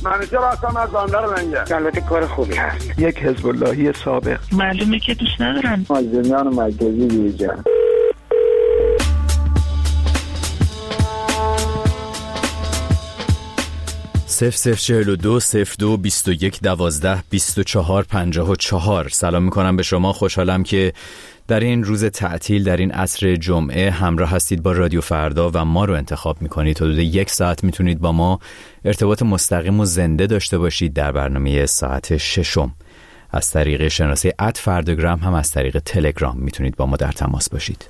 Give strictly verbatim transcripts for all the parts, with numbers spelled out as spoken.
منیجر هستم از بندر لنگه. البته کار خوبی هست. یک حزب اللهی سابق. معلومه که دوست ندارن. مازندران مرکزی بیرجان. صفر صفر چهل و دو صفر دو بیست و یک دوازده بیست و چهار پنجاه و چهار. سلام میکنم به شما. خوشحالم که در این روز تعطیل، در این عصر جمعه همراه هستید با رادیو فردا و ما رو انتخاب میکنید. حدود یک ساعت میتونید با ما ارتباط مستقیم و زنده داشته باشید در برنامه ساعت ششم. از طریق شناسه ات فرداگرام، هم از طریق تلگرام میتونید با ما در تماس باشید.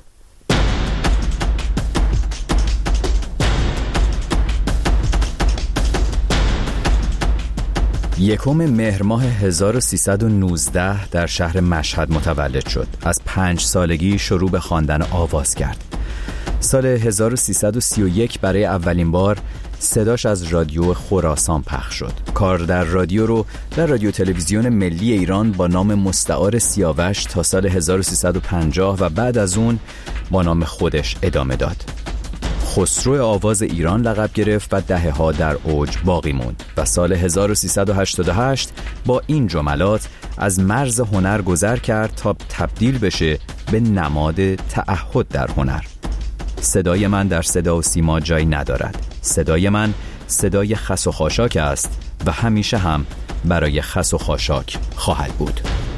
یکم مهر ماه هزار و سیصد و نوزده در شهر مشهد متولد شد. از پنج سالگی شروع به خواندن آواز کرد. سال هزار و سیصد و سی و یک برای اولین بار صداش از رادیو خراسان پخش شد. کار در رادیو رو در رادیو تلویزیون ملی ایران با نام مستعار سیاوش تا سال هزار و سیصد و پنجاه و بعد از اون با نام خودش ادامه داد. خسرو آواز ایران لقب گرفت و دهه‌ها در اوج باقی موند و سال هزار و سیصد و هشتاد و هشت با این جملات از مرز هنر گذر کرد تا تبدیل بشه به نماد تعهد در هنر. صدای من در صدا و سیما جایی ندارد. صدای من صدای خس و خاشاک است و همیشه هم برای خس و خاشاک خواهد بود.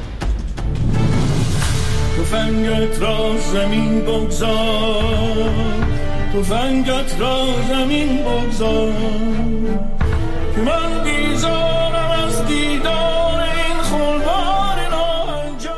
تفنگت را زمین بگذار، تفنگت را زمین بگذار، که من بیزارم از دیدار این خلوار ناهنجار.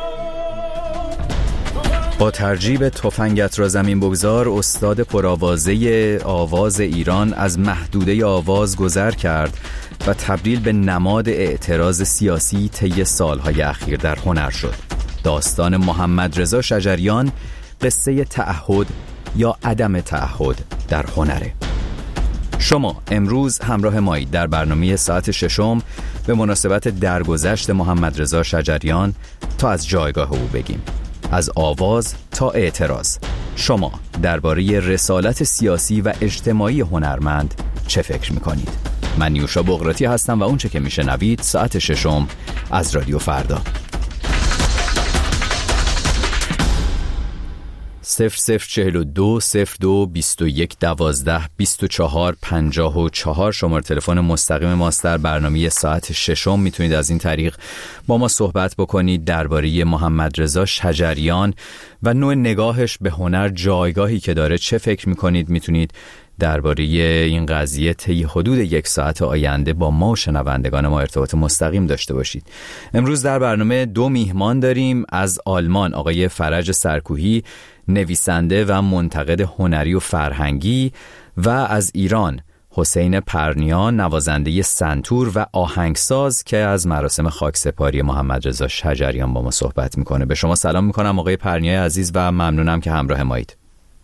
با ترجیب تفنگت را زمین بگذار، استاد پرآوازه آواز ایران از محدوده آواز گذر کرد و تبدیل به نماد اعتراض سیاسی طی سالهای اخیر در هنر شد. داستان محمدرضا شجریان قصه تعهد یا عدم تعهد در هنره. شما امروز همراه مایید در برنامه ساعت ششم به مناسبت درگذشت محمدرضا شجریان تا از جایگاه او بگیم، از آواز تا اعتراض. شما درباره رسالت سیاسی و اجتماعی هنرمند چه فکر میکنید؟ من نیوشا بغراتی هستم و اون چه که میشنوید ساعت ششم از رادیو فردا. صفر صفر چهل و دو صفر دو بیست و یک دوازده بیست و چهار پنجاه و چهار شماره تلفن مستقیم ماست در برنامه ساعت ششم. میتونید از این طریق با ما صحبت بکنید درباره محمدرضا شجریان و نوع نگاهش به هنر، جایگاهی که داره. چه فکر میکنید؟ میتونید درباره این قضیه طی حدود یک ساعت آینده با ما و شنوندگان ما ارتباط مستقیم داشته باشید. امروز در برنامه دو میهمان داریم. از آلمان آقای فرج سرکوهی، نویسنده و منتقد هنری و فرهنگی، و از ایران حسین پرنیان، نوازنده سنتور و آهنگساز که از مراسم خاکسپاری محمدرضا شجریان با ما صحبت میکنه. به شما سلام میکنم آقای پرنیان عزیز و ممنونم که همراه مایید.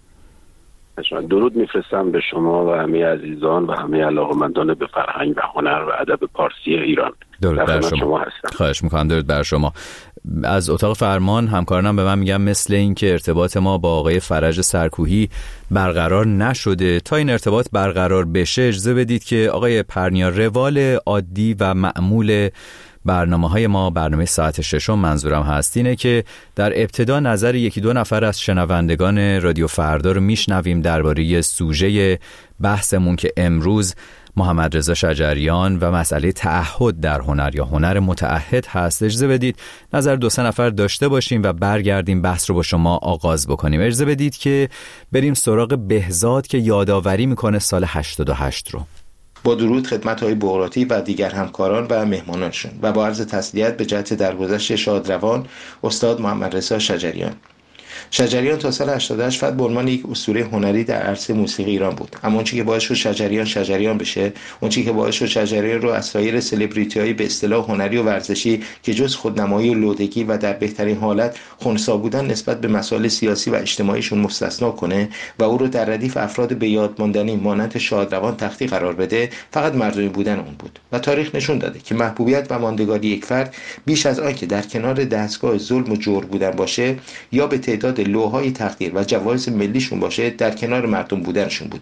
درود میفرستم به شما و همه عزیزان و همه علاقه‌مندان به فرهنگ و هنر و ادب پارسی ایران. درود بر شما. شما هستم. خواهش میکنم. درود بر شما. از اتاق فرمان همکارانم به من میگم مثل این که ارتباط ما با آقای فرج سرکوهی برقرار نشده. تا این ارتباط برقرار بشه اجازه بدید که آقای پرنیان، روال عادی و معمول برنامه های ما، برنامه ساعت ششم منظورم هست، اینه که در ابتدا نظر یکی دو نفر از شنوندگان رادیو فردا رو میشنویم درباره سوژه بحثمون که امروز محمدرضا شجریان و مسئله تعهد در هنر یا هنر متعهد هست. اجازه بدید نظر دو سه نفر داشته باشیم و برگردیم بحث رو با شما آغاز بکنیم. اجازه بدید که بریم سراغ بهزاد که یادآوری میکنه سال هشتاد و هشت رو. با درود خدمت های بغراتی و دیگر همکاران و مهمانانشون و با عرض تسلیت به جهت درگذشت شادروان استاد محمدرضا شجریان. شجریان تا سال هشتاد و هشت فقط به عنوان یک اسطوره هنری در عرصه موسیقی ایران بود، اما اون چیزی که باعث شد شجریان شجریان بشه، اون چیزی که باعث شد شجریان رو از سایر سلبریتی‌های به اصطلاح هنری و ورزشی که جز خودنمایی و لودگی و در بهترین حالت خنثی بودن نسبت به مسائل سیاسی و اجتماعیشون مستثنا کنه و او رو در ردیف افراد به یاد ماندنی مانند شادروان تختی قرار بده، فقط مردمی بودن اون بود. و تاریخ نشون داده که محبوبیت و ماندگاری یک فرد بیش از آن که در کنار دستگاه ظلم و جور بودن باشه یا به تعداد لوهای تقدیر و جوایز ملیشون باشه، در کنار مردم بودنشون بوده.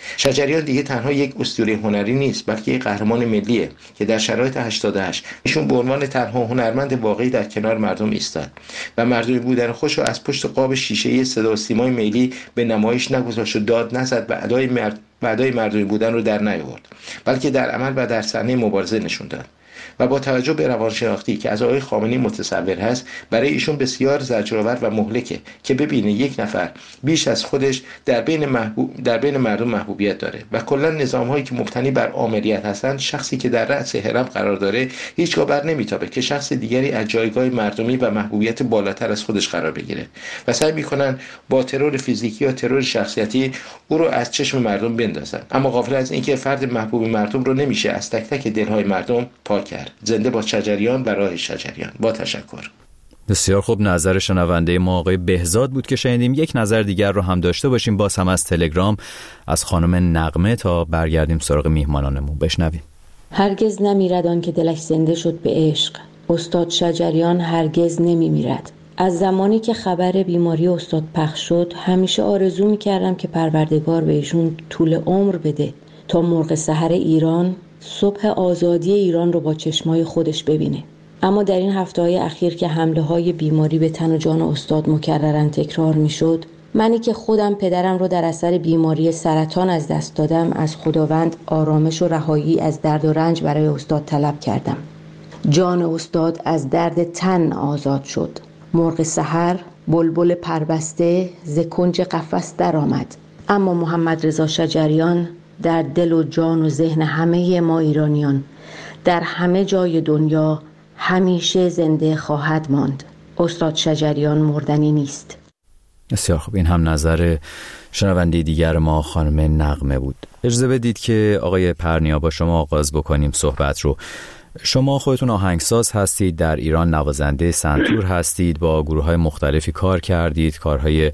شجریان دیگه تنها یک اسطوره هنری نیست، بلکه یک قهرمان ملیه که در شرایط هشتاد و هشت ایشون به عنوان تنها هنرمند واقعی در کنار مردم ایستاد و مردمی بودن خودش رو از پشت قاب شیشه‌ای صدا و سیمای ملی به نمایش نگذاشت و داد نزد و ادای مرد ادای مردمی بودن رو در نیاورد، بلکه در عمل و در صحنه مبارزه نشون داد. و با توجه به روانشناختی که از آقای خامنه‌ای متصور هست، برای ایشون بسیار زجرآور و مهلکه که ببینه یک نفر بیش از خودش در بین محبوب در بین مردم محبوبیت داره و کلا نظام‌هایی که مبتنی بر آمریت هستند، شخصی که در رأس هرم قرار داره هیچگاه بر نمیتابه که شخص دیگری از جایگاه مردمی و محبوبیت بالاتر از خودش قرار بگیره و سعی میکنن با ترور فیزیکی یا ترور شخصیتی او رو از چشم مردم بندازن، اما غافل از اینکه فرد محبوب مردم رو نمیشه از تک تک دلهای مردم پاک کرد. زنده با شجریان و راه شجریان. با تشکر. بسیار خوب، نظر شنونده ما آقای بهزاد بود که شنیدیم. یک نظر دیگر رو هم داشته باشیم، باز هم از تلگرام از خانم نغمه، تا برگردیم سراغ میهمانانمون. بشنویم. هرگز نمیرد آن که دلش زنده شد به عشق. استاد شجریان هرگز نمیمیرد. از زمانی که خبر بیماری استاد پخش شد، همیشه آرزو میکردم که پروردگار به ایشون طول عمر بده تا مرغ سحر ایران صبح آزادی ایران رو با چشمای خودش ببینه. اما در این هفته‌های اخیر که حمله‌های بیماری به تن و جان استاد مکرراً تکرار می‌شد، منی که خودم پدرم رو در اثر بیماری سرطان از دست دادم، از خداوند آرامش و رهایی از درد و رنج برای استاد طلب کردم. جان استاد از درد تن آزاد شد. مرغ سحر، بلبل پربسته ز کنج قفس در آمد. اما محمد رضا شجریان در دل و جان و ذهن همه ما ایرانیان در همه جای دنیا همیشه زنده خواهد ماند. استاد شجریان مردنی نیست. بسیار خوب، این هم نظر شنونده دیگر ما خانم نغمه بود. اجازه بدید که آقای پرنیا با شما آغاز بکنیم صحبت رو. شما خودتون آهنگساز هستید، در ایران نوازنده سنتور هستید، با گروه‌های مختلفی کار کردید، کارهای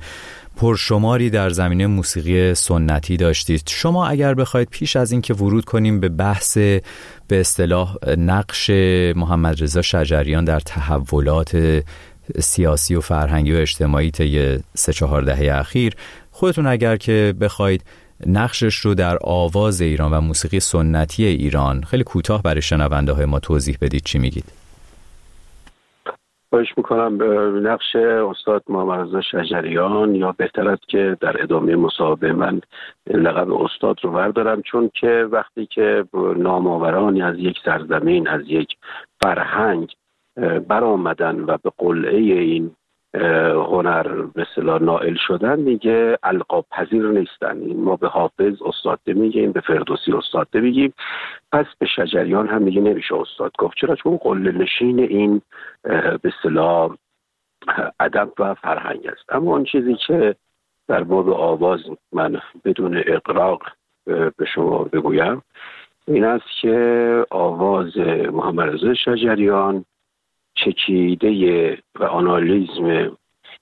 پرشماری در زمینه موسیقی سنتی داشتید. شما اگر بخواید پیش از این که ورود کنیم به بحث به اصطلاح نقش محمد رضا شجریان در تحولات سیاسی و فرهنگی و اجتماعی طی سه چهار دهه اخیر، خودتون اگر که بخواید نقشش رو در آواز ایران و موسیقی سنتی ایران خیلی کوتاه برای شنونده های ما توضیح بدید، چی میگید؟ خواهش میکنم. نقش استاد محمد رضا شجریان، یا بهتر است که در ادامه مصاحبه من لقب استاد رو بردارم، چون که وقتی که نامآورانی از یک سرزمین، از یک فرهنگ برآمدن و به قلعه این هنر به اصطلاح نائل شدن، دیگه القاب پذیر نیستن. ما به حافظ استاد میگیم، به فردوسی استاد میگیم، پس به شجریان هم دیگه نمیشه استاد گفت. چرا؟ چون قله نشین این به اصطلاح ادب و فرهنگ است. اما اون چیزی که در باب آواز من بدون اغراق به شما بگویم این است که آواز محمد رضا شجریان چکیده و آنالیزم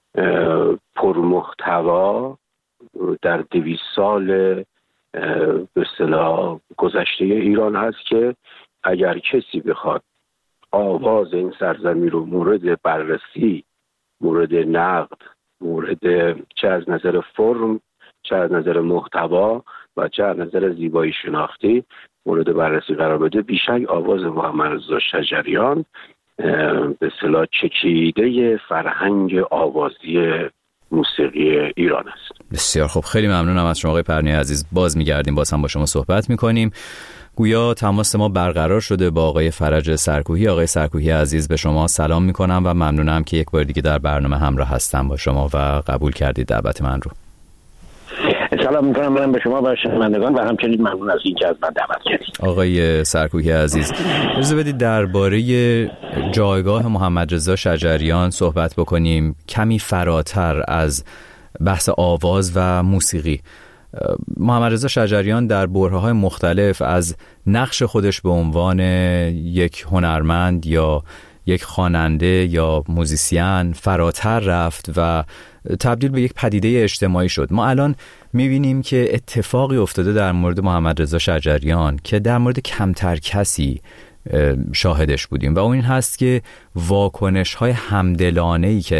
پرمحتوا در دویست سال به اصطلاح گذشته ایران هست که اگر کسی بخواد آواز این سرزمین رو مورد بررسی، مورد نقد، مورد چه از نظر فرم، چه از نظر محتوا و چه از نظر زیبایی شناختی مورد بررسی قرار بده، بیشک آواز محمد رضا شجریان به اصطلاح چکیده فرهنگ آوازی موسیقی ایران است. بسیار خوب، خیلی ممنونم از شما آقای پرنیا عزیز. باز میگردیم، باز هم با شما صحبت میکنیم. گویا تماس ما برقرار شده با آقای فرج سرکوهی. آقای سرکوهی عزیز، به شما سلام میکنم و ممنونم که یک بار دیگه در برنامه همراه هستم با شما و قبول کردید دعوت من رو. سلام میکنم من به شما و شنوندگان و همچنین ممنون از اینکه از من دعوت کردید. آقای سرکوهی عزیز، اجازه بدید درباره جایگاه محمد رضا شجریان صحبت بکنیم، کمی فراتر از بحث آواز و موسیقی. محمد رضا شجریان در برهه‌های مختلف از نقش خودش به عنوان یک هنرمند یا یک خواننده یا موزیسین فراتر رفت و تبدیل به یک پدیده اجتماعی شد. ما الان می‌بینیم که اتفاقی افتاده در مورد محمد رضا شجریان که در مورد کمتر کسی شاهدش بودیم و اون این هست که واکنش‌های همدلانه‌ای که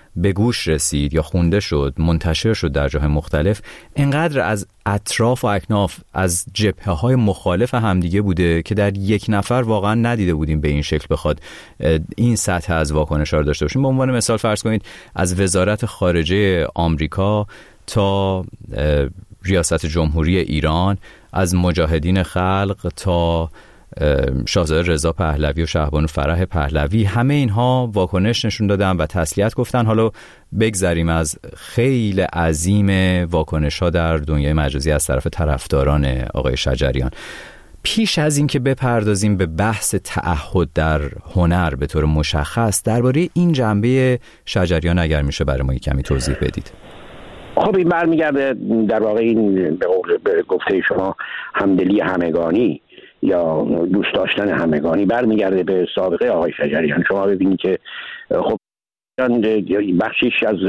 به گوش رسید یا خونده شد، منتشر شد در جاهای مختلف، انقدر از اطراف و اکناف از جبهه‌های مخالف همدیگه بوده که در یک نفر واقعا ندیده بودیم به این شکل بخواد این سطح از واکنش‌ها رو داشته باشیم. به عنوان مثال فرض کنید از وزارت خارجه آمریکا تا ریاست جمهوری ایران، از مجاهدین خلق تا شاهزاده رضا پهلوی و شهبانو فرح پهلوی، همه اینها واکنش نشون دادن و تسلیت گفتن. حالا بگذریم از خیلی عظیم واکنش ها در دنیای مجازی از طرف طرفداران آقای شجریان. پیش از این که بپردازیم به بحث تعهد در هنر به طور مشخص، درباره این جنبه شجریان اگر میشه برای ما کمی توضیح بدید. خب این برمیگرده در واقع این به قول به گفته شما همدلی همگانی یا دوست داشتن همگانی برمیگرده به سابقه آقای شجریان. شما ببینید که خب بخشیش از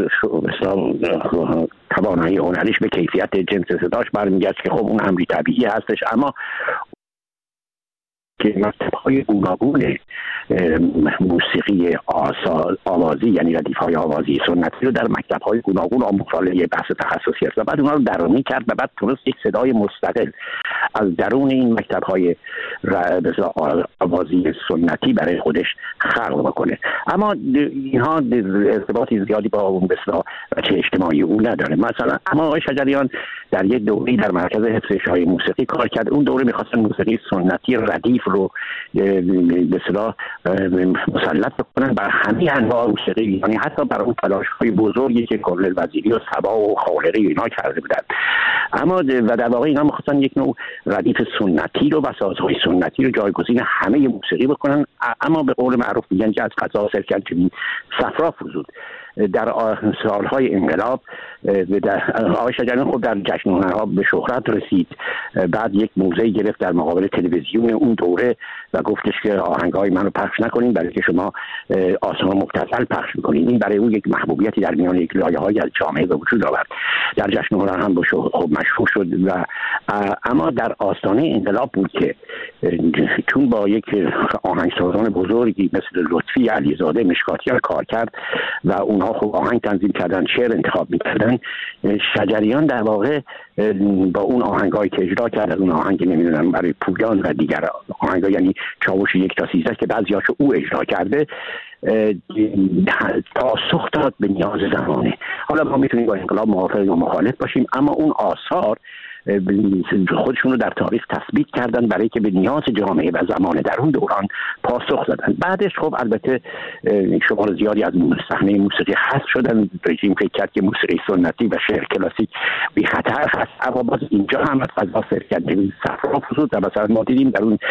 توانایی هنریش به کیفیت جنس صداش برمیگرده که خب اون امری طبیعی هستش، اما که مکتب‌های گوناگون موسیقی آوازی یعنی ردیف‌های آوازی سنتی رو در مکتب‌های گوناگون آموزش یه بحث تخصصی است و بعد اونها رو درونی کرد و بعد تونست یک صدای مستقل از درون این مکتب‌های آوازی سنتی برای خودش خلق بکنه. اما اینها ارتباطی زیادی با اون بسیار بچه اجتماعی اون نداره. مثلا اما آقای شجریان در یک دوره‌ای در مرکز حفظ اشاعه موسیقی کار کرد. اون دوره می‌خواستن موسیقی سنتی ردیف رو به اصطلاح مسلط بکنن بر همه انواع موسیقی، یعنی حتی بر اون تلاش‌های بزرگی که کل وزیری و صبا و خالقی و اینا کرده بودن. اما و در واقع اینا می‌خواستن یک نوع ردیف سنتی رو و سازهای سنتی رو جایگزین همه موسیقی بکنن، اما به قول معروف میگن که از قضا سرکنجبین صفرا فزود. در سالهای انقلاب آقای شجریان خود در جشن هنرها به شهرت رسید، بعد یک موزه گرفت در مقابل تلویزیون اون دوره و گفتش که آهنگای منو پخش نکنین برای که شما آثار مبتذل پخش میکنین. این برای او یک محبوبیتی در میان یک لایه‌های از جامعه به وجود آورد. در جشن هنر هم به خب مشهور شد و اما در آستانه انقلاب بود که چون با یک آهنگسازان بزرگی مثل لطفی علیزاده مشکاتیان کار کرد و اونها خب آهنگ تنظیم کردن، شعر انتخاب میکردن، شجریان در واقع با اون آهنگایی که اجرا کرد، اون آهنگ نمیدونم برای پویان و دیگر آهنگا یعنی چاوش یک تا سیزده که بعضیاشو او اجرا کرده، پاسخ داد به نیاز زمانه. حالا ما میتونیم با انقلاب موافق یا مخالف باشیم، اما اون آثار خودشون رو در تاریخ تثبیت کردن برای که به نیاز جامعه و زمانه در اون دوران پاسخ دادن. بعدش خب البته شمار زیادی از صحنه موسیقی حذف شدن. رژیم فکر کرد که موسیقی سنتی و شعر کلاسیک بی خطر هست، اما باز اینجا هم از فضا سرکنجبین صفرا فزود و مثلا ما دیدیم در اون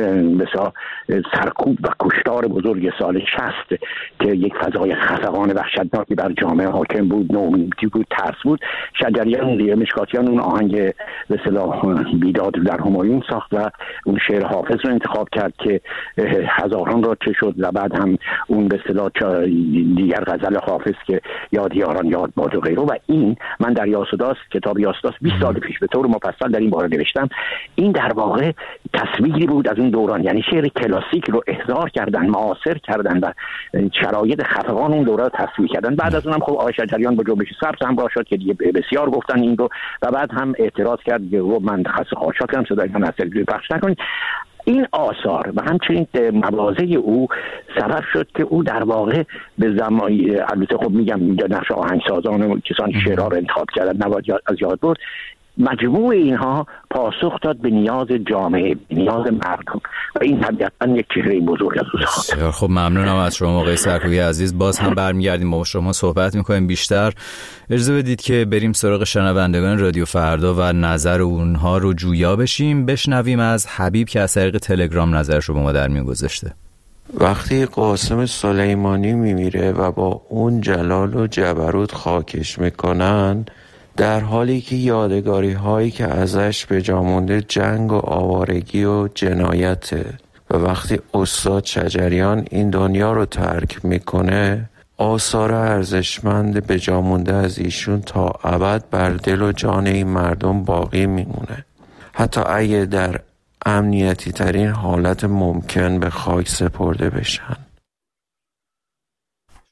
مثلا سرکوب و کشتار بزرگ سال شصت که یک فضای خفقان وحشتناکی بر جامعه حاکم بود، نومیدی بود، ترس بود، شجریان مشکاتیان اون آهنگ به اصطلاح بیداد در همایون ساخت و اون شعر حافظ رو انتخاب کرد که هزاران را چه شد و بعد هم اون به اصطلاح دیگر غزل حافظ که یاد یاران یاد باد و غیره. و این من در یاسوداس کتاب یاسوداس بیست سال پیش به طور مفصل در این باره نوشتم. این در واقع تصویری بود از اون دوران، یعنی شعر کلاسیک رو احضار کردن، معاصر کردن و شرایط خفقان اون دوره رو تصویر کردن. بعد از اونم خب آقای شجریان با جنبش سبز هم شد که دیگه بسیار گفتن این رو و بعد هم اعتراض کرد که من خاص خواهشات کردم صدای من اصلی پخش نکنید. این آثار و همچنین مواضع او سبب شد که او در واقع به زمانی، البته خب میگم اینجا نقش آهنگسازان و کسان شعرها رو انتخاب کردن نباید از یاد برد، مجموع اینها پاسخ داد به نیاز جامعه، به نیاز مردم و این طبیعتاً یک چهره بزرگ از او ساخت. خب ممنونم از شما آقای سرکوبی عزیز. باز هم برمیگردیم با شما صحبت میکنیم بیشتر. اجازه بدید که بریم سراغ شنوندگان رادیو فردا و نظر اونها رو جویا بشیم. بشنویم از حبیب که از طریق تلگرام نظرش رو با ما در میون گذاشته. وقتی قاسم سلیمانی میمیره و با اون جلال و جبروت خاکش میکنن، در حالی که یادگاری هایی که ازش به جا مونده جنگ و آوارگی و جنایته، و وقتی استاد شجریان این دنیا رو ترک میکنه، آثار ارزشمند به جا مونده از ایشون تا ابد بر دل و جان این مردم باقی میمونه، حتی اگه در امنیتی ترین حالت ممکن به خاک سپرده بشن.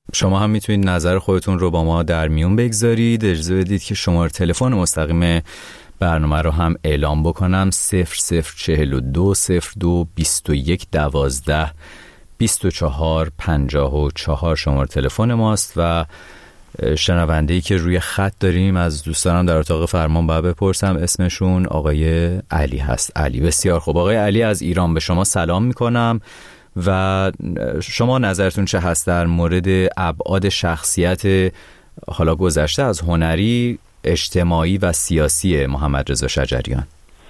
شما هم میتونید نظر خودتون رو با ما در میون بگذارید. اجازه بدید که شماره تلفن مستقیم برنامه رو هم اعلام بکنم: صفر صفر چهل و دو صفر دو بیست و یک دوازده بیست و چهار پنجاه و چهار شماره تلفن ماست. و شنونده‌ای که روی خط داریم از دوستانم در اتاق فرمان باید بپرسم اسمشون آقای علی هست. علی، بسیار خوب. آقای علی از ایران به شما سلام میکنم و شما نظرتون چه هست در مورد ابعاد شخصیت حالا گذشته از هنری، اجتماعی و سیاسی محمد رضا شجریان؟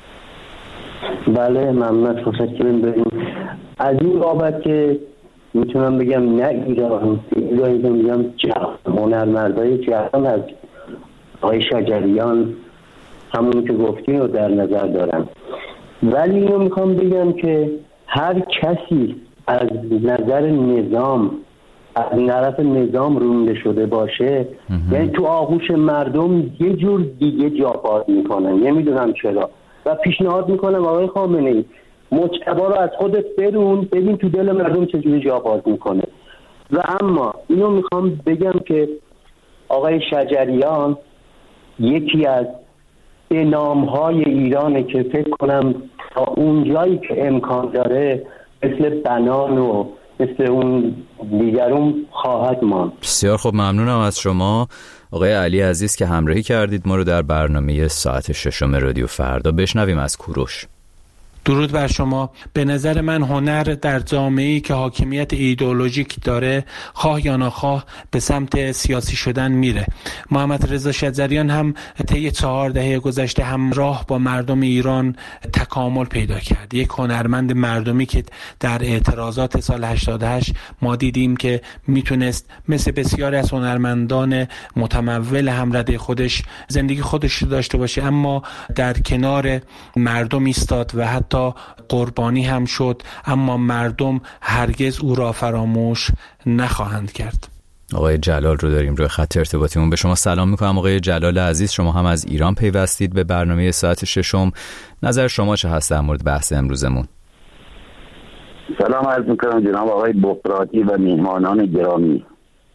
بله، ممنون. تشکر بریم از این بابت که میتونم بگم نه ایران ایرانی که میگم جهان، هنرمندای جهان از آقای شجریان همونی که گفتین رو در نظر دارم. ولی اینو میخوام بگم که هر کسی از نظر نظام از طرف نظام رونده شده باشه، یعنی تو آغوش مردم یه جور دیگه جا باز میکنن. نمیدونم چرا و پیشنهاد میکنم آقای خامنه‌ای مجتبی رو از خودت برون، ببین تو دل مردم چجوری جا باز میکنه. و اما اینو میخوام بگم که آقای شجریان یکی از نامهای ایرانه که فکر کنم تا اونجایی که امکان داره مثل بنان و مثل اون دیگرون خواهد ماند. بسیار خوب، ممنونم از شما آقای علی عزیز که همراهی کردید ما رو در برنامه ساعت ششم رادیو فردا. بشنویم از کوروش. درود بر شما. به نظر من هنر در جامعه‌ای که حاکمیت ایدئولوژیک داره خواه یا نخواه به سمت سیاسی شدن میره. محمد رضا شجریان هم طی چهار دهه گذشته همراه با مردم ایران تکامل پیدا کرد. یک هنرمند مردمی که در اعتراضات سال هشتاد و هشت ما دیدیم که میتونست مثل بسیاری از هنرمندان متمول همرده خودش زندگی خودش رو داشته باشه، اما در کنار مردم ایستاد و حتی قربانی هم شد، اما مردم هرگز او را فراموش نخواهند کرد. آقای جلال رو داریم روی خط ارتباطیمون. به شما سلام میکنم آقای جلال عزیز، شما هم از ایران پیوستید به برنامه ساعت ششم. نظر شما چه هست در مورد بحث امروزمون؟ سلام عرض میکنم جناب آقای بقراطی و میهمانان گرامی.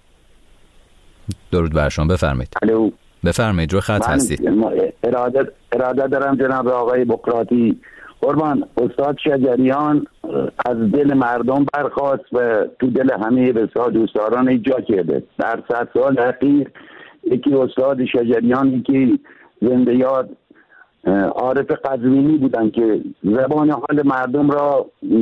درود بر شما، بفرمایید. الو، بفرمایید، روی خط هستید. اراده اراده دارم جناب آقای بقراطی. قربان، استاد شجریان از دل مردم برخاست و تو دل همه بسیار دوستداران ایجاد کرده. در صد سال اخیر یکی استاد شجریان، یکی زنده یاد عارف قزوینی بودن که زبان حال مردم را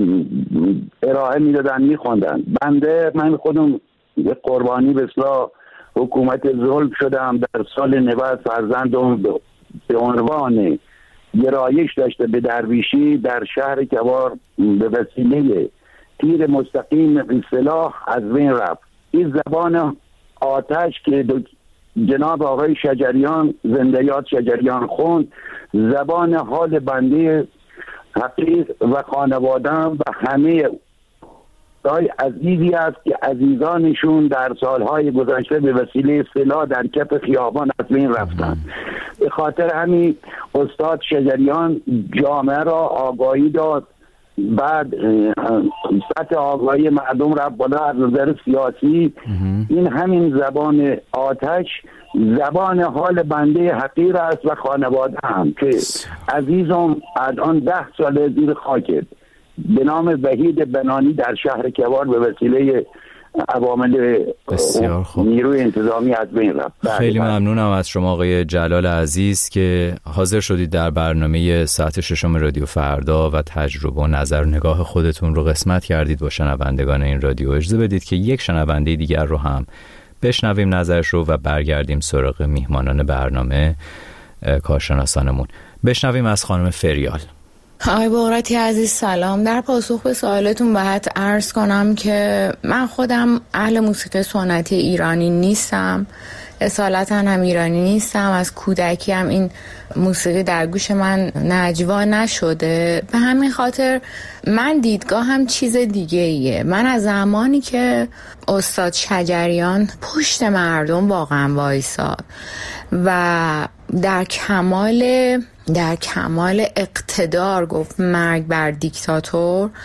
ارائه میدادن، میخوندن. بنده من خودم قربانی به اصلاح حکومت ظلم شدم. در سال نود فرزندم به عنوان گرایش داشته به درویشی در شهر کوار به وسیله تیر مستقیم اصطلاح از بین رفت. این زبان آتش که جناب آقای شجریان زنده یاد شجریان خوند، زبان حال بنده حقیق و خانوادم و همه دای عزیزی است که عزیزانشون در سالهای گذشته به وسیله سلاح در کف خیابان از بین رفتن. به خاطر همین استاد شجریان جامعه را آگاهی داد، بعد سطح آگاهی مردم را بالا از نظر سیاسی. این همین زبان آتش زبان حال بنده حقیر است و خانواده هم که عزیزم الان ده سال زیر خاکت به نام وحید بنانی در شهر کوار به وسیله عوامل نیروی انتظامی از بین رفت. خیلی ممنونم از شما آقای جلال عزیز که حاضر شدید در برنامه ساعت ششم رادیو فردا و تجربه و نظر و نگاه خودتون رو قسمت کردید با شنوندگان این رادیو. اجازه بدید که یک شنونده دیگر رو هم بشنویم نظرش رو و برگردیم سراغ میهمانان برنامه کارشناسانمون. بشنویم از خانم فریال. آقای بقراطی عزیز سلام. در پاسخ به سوالتون باید عرض کنم که من خودم اهل موسیقی سنتی ایرانی نیستم، اصالتا هم ایرانی نیستم. از کودکی هم این موسیقی در گوش من نجوا نشده. به همین خاطر من دیدگاهم چیز دیگه ایه. من از زمانی که استاد شجریان پشت مردم واقعا وایساد و در کمال در کمال اقتدار گفت مرگ بر دیکتاتور،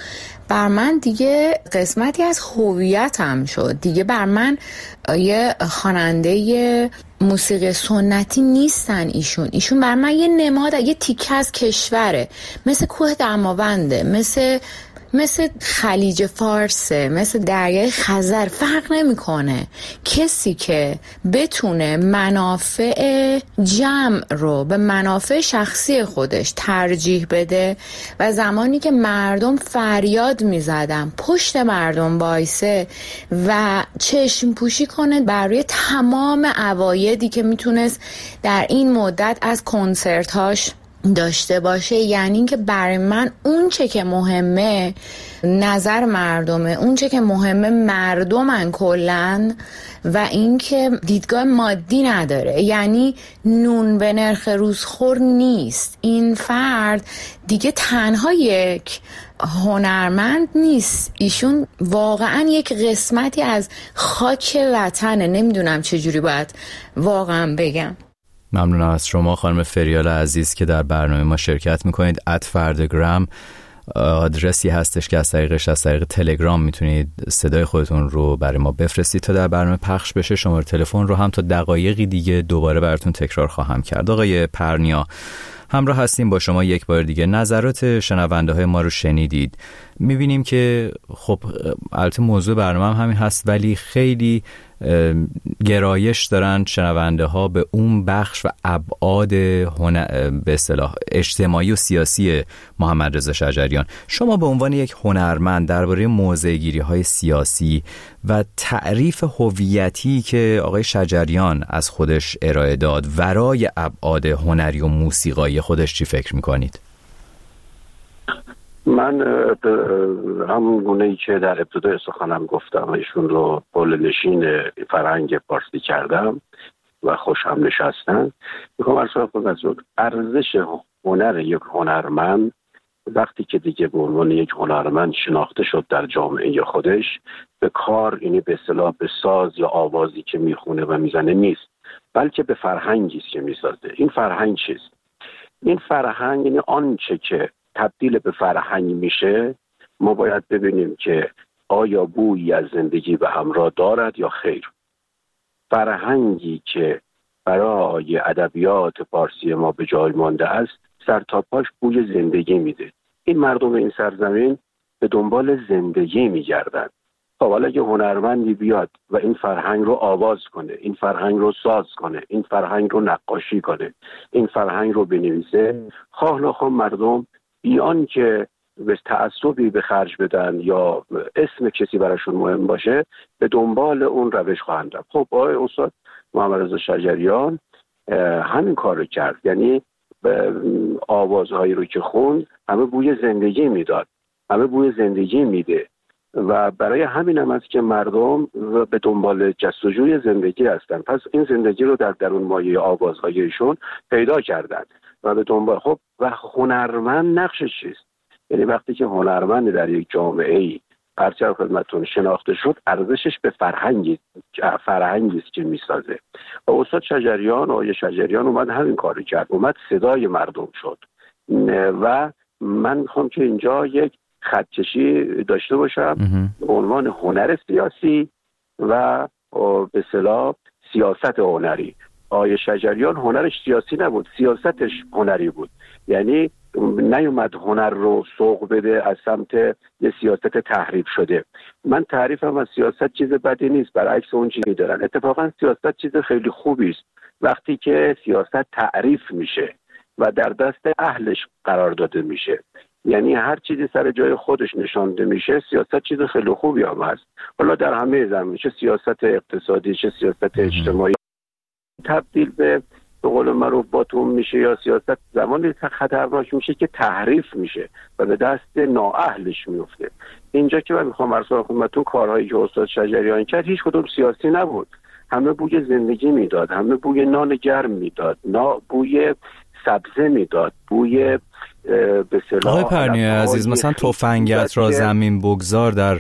بر من دیگه قسمتی از هویتم شد. دیگه بر من یه خواننده موسیقی سنتی نیستن ایشون. ایشون بر من یه نماد، یه تیکه از کشوره، مثل کوه دماونده، مثل مثل خلیج فارسه، مثل دریای خزر. فرق نمیکنه. کسی که بتونه منافع جمع رو به منافع شخصی خودش ترجیح بده و زمانی که مردم فریاد میزدن پشت مردم بایسه و چشم پوشی کنه بر روی تمام عوایدی که میتونست در این مدت از کنسرت‌هاش داشته باشه، یعنی این که برای من اون چه که مهمه نظر مردمه، اون چه که مهمه مردمن کلن و این که دیدگاه مادی نداره، یعنی نون به نرخ روزخور نیست. این فرد دیگه تنها یک هنرمند نیست، ایشون واقعا یک قسمتی از خاک وطنه. نمیدونم چجوری باید واقعا بگم. ممنونم از شما خانم فریال عزیز که در برنامه ما شرکت میکنید. ات فردگرام آدرسی هستش که از طریقش از طریق تلگرام میتونید صدای خودتون رو برای ما بفرستید تا در برنامه پخش بشه. شماره تلفن رو هم تا دقایقی دیگه دوباره براتون تکرار خواهم کرد. آقای پرنیا، همراه هستیم با شما یک بار دیگه. نظرات شنونده های ما رو شنیدید. میبینیم که خب البته موضوع برنامه هم همین هست، ولی خیلی گرایش دارن شنونده ها به اون بخش و ابعاد به اصطلاح اجتماعی و سیاسی محمد رضا شجریان. شما به عنوان یک هنرمند درباره موضع‌گیری های سیاسی و تعریف هویتی که آقای شجریان از خودش ارائه داد ورای ابعاد هنری و موسیقایی خودش چی فکر میکنید؟ من همون گونه‌ای که در ابتدای سخنم گفتم، ایشون رو قول نشین فرهنگ فارسی کردم و خوش هم نشستن. میخوام عرض کنم ارزش هنر یک هنرمند وقتی که دیگه به عنوان یک هنرمند شناخته شد در جامعه خودش، به کار، یعنی به اصطلاح به ساز یا آوازی که میخونه و میزنه نیست، بلکه به فرهنگی است که میسازه. این فرهنگ چیست؟ این فرهنگ یعنی آنچه که تبدیل به فرهنگ میشه، ما باید ببینیم که آیا بویی از زندگی به همراه دارد یا خیر. فرهنگی که برای ادبیات فارسی ما به جای مانده است، سر تا پاش بوی زندگی میده. این مردم این سرزمین به دنبال زندگی میگردن. خب حالا اگه هنرمندی بیاد و این فرهنگ رو آواز کنه، این فرهنگ رو ساز کنه، این فرهنگ رو نقاشی کنه، این فرهنگ رو بنویسه، خواه نخواه مردم بیان که به تعصبی به خرج بدن یا اسم کسی براشون مهم باشه، به دنبال اون روش خواهند رفت. خب آقای استاد محمد رضا شجریان همین کار رو کرد، یعنی آوازهایی رو که خوند همه بوی زندگی میداد، همه بوی زندگی میده و برای همین هم است که مردم به دنبال جستجوی زندگی هستن. پس این زندگی رو در درون مایه آوازهایشون پیدا کردن و به دنبال. خب و هنرمند نقشش چیست؟ یعنی وقتی که هنرمند در یک جامعه‌ای پرچم خدمتتون شناخته شد، ارزشش به فرهنگی فرهنگی است که میسازه. و استاد شجریان، آقای شجریان اومد همین کارو کرد، اومد صدای مردم شد و من میخوام که اینجا یک خطکشی داشته باشم به عنوان هنر سیاسی و به اصطلاح سیاست هنری. آقای شجریان هنرش سیاسی نبود، سیاستش هنری بود. یعنی نیومد هنر رو سوق بده از سمت یه سیاست تحریف شده. من تعریفم از سیاست چیز بدی نیست، برعکس اون چیزی دارن. اتفاقا سیاست چیز خیلی خوبی است وقتی که سیاست تعریف میشه و در دست اهلش قرار داده میشه. یعنی هر چیزی سر جای خودش نشانده میشه، سیاست چیز خیلی خوبی هم هست. حالا در همه زمین، چه سیاست اقتصادی، چه سیاست اجتماعی، تبدیل به به قول معروف باتوم میشه یا سیاست زمانی خطرناک میشه که تحریف میشه و به دست نااهلش میفته. اینجا که من میخوام عرض کنم خدمتتون کارهایی که استاد شجریان کرد هیچ کدوم سیاسی نبود، همه بوی زندگی میداد، همه بوی نان گرم میداد، نا بوی سبزه میداد، بوی به اصطلاح. آقای پرنیا عزیز، مثلا تفنگت را زمین بگذار در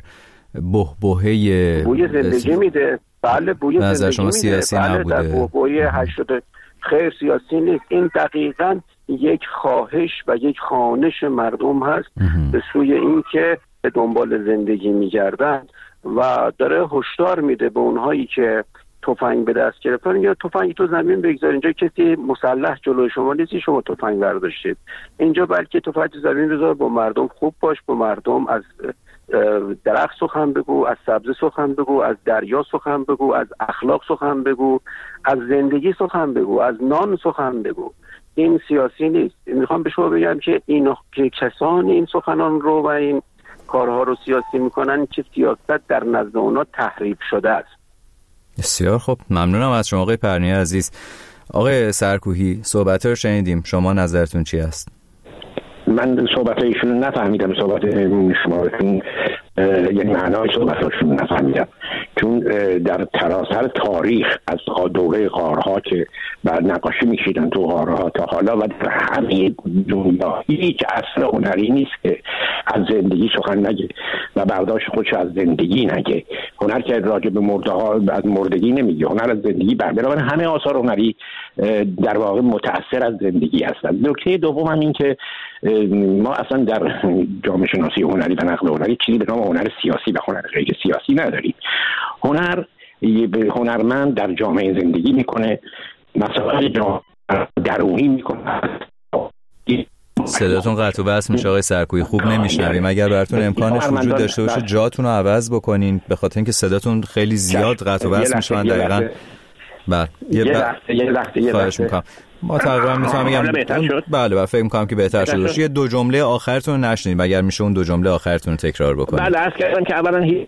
بحبوحه بوی زندگی میده. بله بوی زندگی شما سیاسی میده. نبوده. بله در بحبوحه هشتاد خیر سیاسی نیست. این دقیقاً یک خواهش و یک خوانش مردم هست به سوی این که به دنبال زندگی میگردن و داره هشدار میده به اونهایی که تفنگ به دست گرفتن یا تفنگ تو زمین بگذار، اینجا کسی مسلح جلوی شما نیستی شما تفنگ برداشتید، اینجا بلکه تفنگ تو زمین بذار، با مردم خوب باش، با مردم از درخت سخن بگو، از سبزه سخن بگو، از دریا سخن بگو، از اخلاق سخن بگو، از زندگی سخن بگو، از نان سخن بگو. این سیاسی نیست. میخوام به شما بگم که این که کسانی این سخنان رو و این کارها رو سیاسی میکنن که سیاست در نزد اونا تحریف شده است. بسیار خب، ممنونم از شما آقای پرنیا عزیز. آقای سرکوهی صحبت رو شنیدیم، شما نظرتون چی است؟ من صحبت ایشون نفهمیدم، صحبت شما یعنی معنای صحبتاشون نفهمیدم، چون در سراسر تاریخ از دوره غارها که بعد نقاشی میکشیدن تو غارها تا حالا و در همه دنیا هیچ اثر هنری نیست که از زندگی سخن نگه و برداشت خودش از زندگی نگه. هنر که راجع به مرده ها از مردگی نمیگه، هنر از زندگی برداشت. همه آثار هنری در واقع متأثر از زندگی هستند. نکته دوم هم این که ما اصلا در جامعه شناسی هنری و نقد هنری چیزی به نام هنر سیاسی و هنر غیر سیاسی نداریم. هنر هنرمند در جامعه زندگی میکنه، مسائل جامعه درونی میکنه. صداتون قطع و وصل میشه آقای سرکویی، خوب نمیشنویم. اگر براتون امکانش وجود داشته باشه جاتون رو عوض بکنین، به خاطر اینکه صداتون خیلی زیاد قطع و وصل میشه. من دقیقاً بله یه لحظه یه لحظه خواهش میکنم. ما تقریبا میتونم بگم بله بله فکر میکنم که بهتر شده باشه. یه دو جمله آخرتون رو نشنیدیم، اگر میشه اون دو جمله آخرتون رو تکرار بکنید. بله عرض کردم که اولا هیچ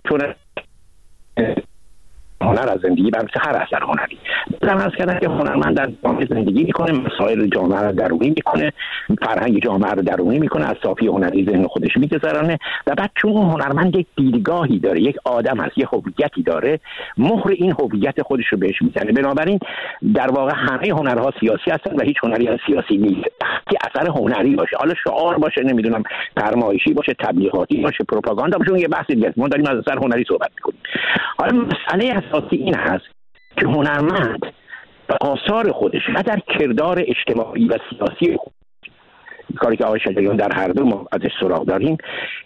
هنر از زندگی برمیشه هر اثر هنری. من عرض کردم که هنرمند در جامعه زندگی میکنه، مسائل جامعه رو درونی میکنه، فرهنگ جامعه رو درونی میکنه، از صافی هنری ذهن خودش میگذرانه و بعد چون اون هنرمند یک دیدگاهی داره، یک آدم هست، یک هویتی داره، مهر این هویت خودش رو بهش میزنه. بنابراین در واقع همه هنرها سیاسی هستن و هیچ هنری از سیاسی نیست. که اثر هنری باشه، حالا شعار باشه، نمیدونم فرمایشی باشه، تبلیغاتی باشه، پروپاگاندا باشه، یه بحثی دیگه. ما داریم از اثر هنری صحبت میکنیم. حالا مسئله اساسی این هست که هنرمند به آثار خودش و در کردار اجتماعی و سیاسی خودش، کاری که آقای شجریان در هر دو ما ازش سراغ داریم،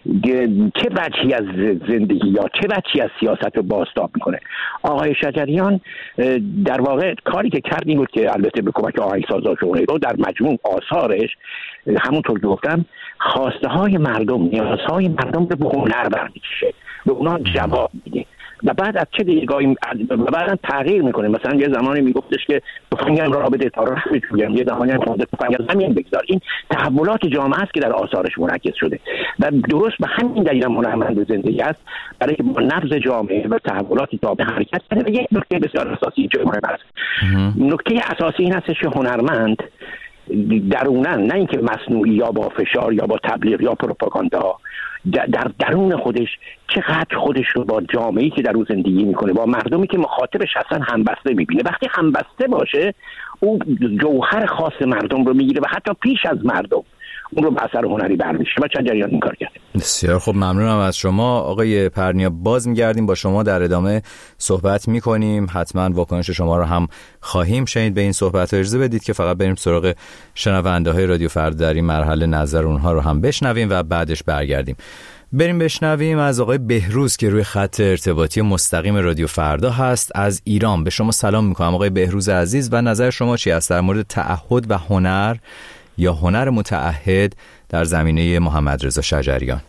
چه بچی از زندگی یا چه بچی از سیاست رو بازتاب میکنه. آقای شجریان در واقع کاری که کرد این بود که البته به کمک آهنگسازا و در مجموع آثارش همونطور که گفتم خواسته های مردم، نیازهای مردم رو به هنر برمی‌کشه، به اونا جواب میده و بعد از چه دیدگاهی بعداً تغییر میکنه. مثلا یه زمانی میگفتش که تفنگم را بده تا راه میگم، یه زمانی هم گفته تفنگ از زمین بگذار. این تحولات جامعه است که در آثارش منعکس شده و درست به همین دلیل هنرمند زندگی است، برای که با نبض جامعه و تحولات جامعه حرکت کنه. و یک نکته بسیار اساسی که مهم است، نکته اساسی این است که هنرمند دروناً، نه اینکه مصنوعی یا با فشار یا با تبلیغ یا پروپاگاندا، در درون خودش چقدر خودش رو با جامعه‌ای که در اون زندگی میکنه، با مردمی که مخاطبش هستن همبسته میبینه. وقتی همبسته باشه او جوهر خاص مردم رو میگیره و حتی پیش از مردم اون رو به اثر هنری برمیشه و شجریان این کار کرده. بسیار خب، ممنونم از شما آقای پرنیا. باز میگردیم با شما در ادامه صحبت میکنیم، حتما واکنش شما رو هم خواهیم شنید به این صحبت. اجازه بدید که فقط بریم سراغ شنونده های رادیو فردا در این مرحله، نظر اونها رو هم بشنویم و بعدش برگردیم. بریم بشنویم از آقای بهروز که روی خط ارتباطی مستقیم رادیو فردا هست از ایران. به شما سلام میکنم آقای بهروز عزیز و نظر شما چی است در مورد تعهد و هنر یا هنر متعهد در زمینه محمد رضا شجریان؟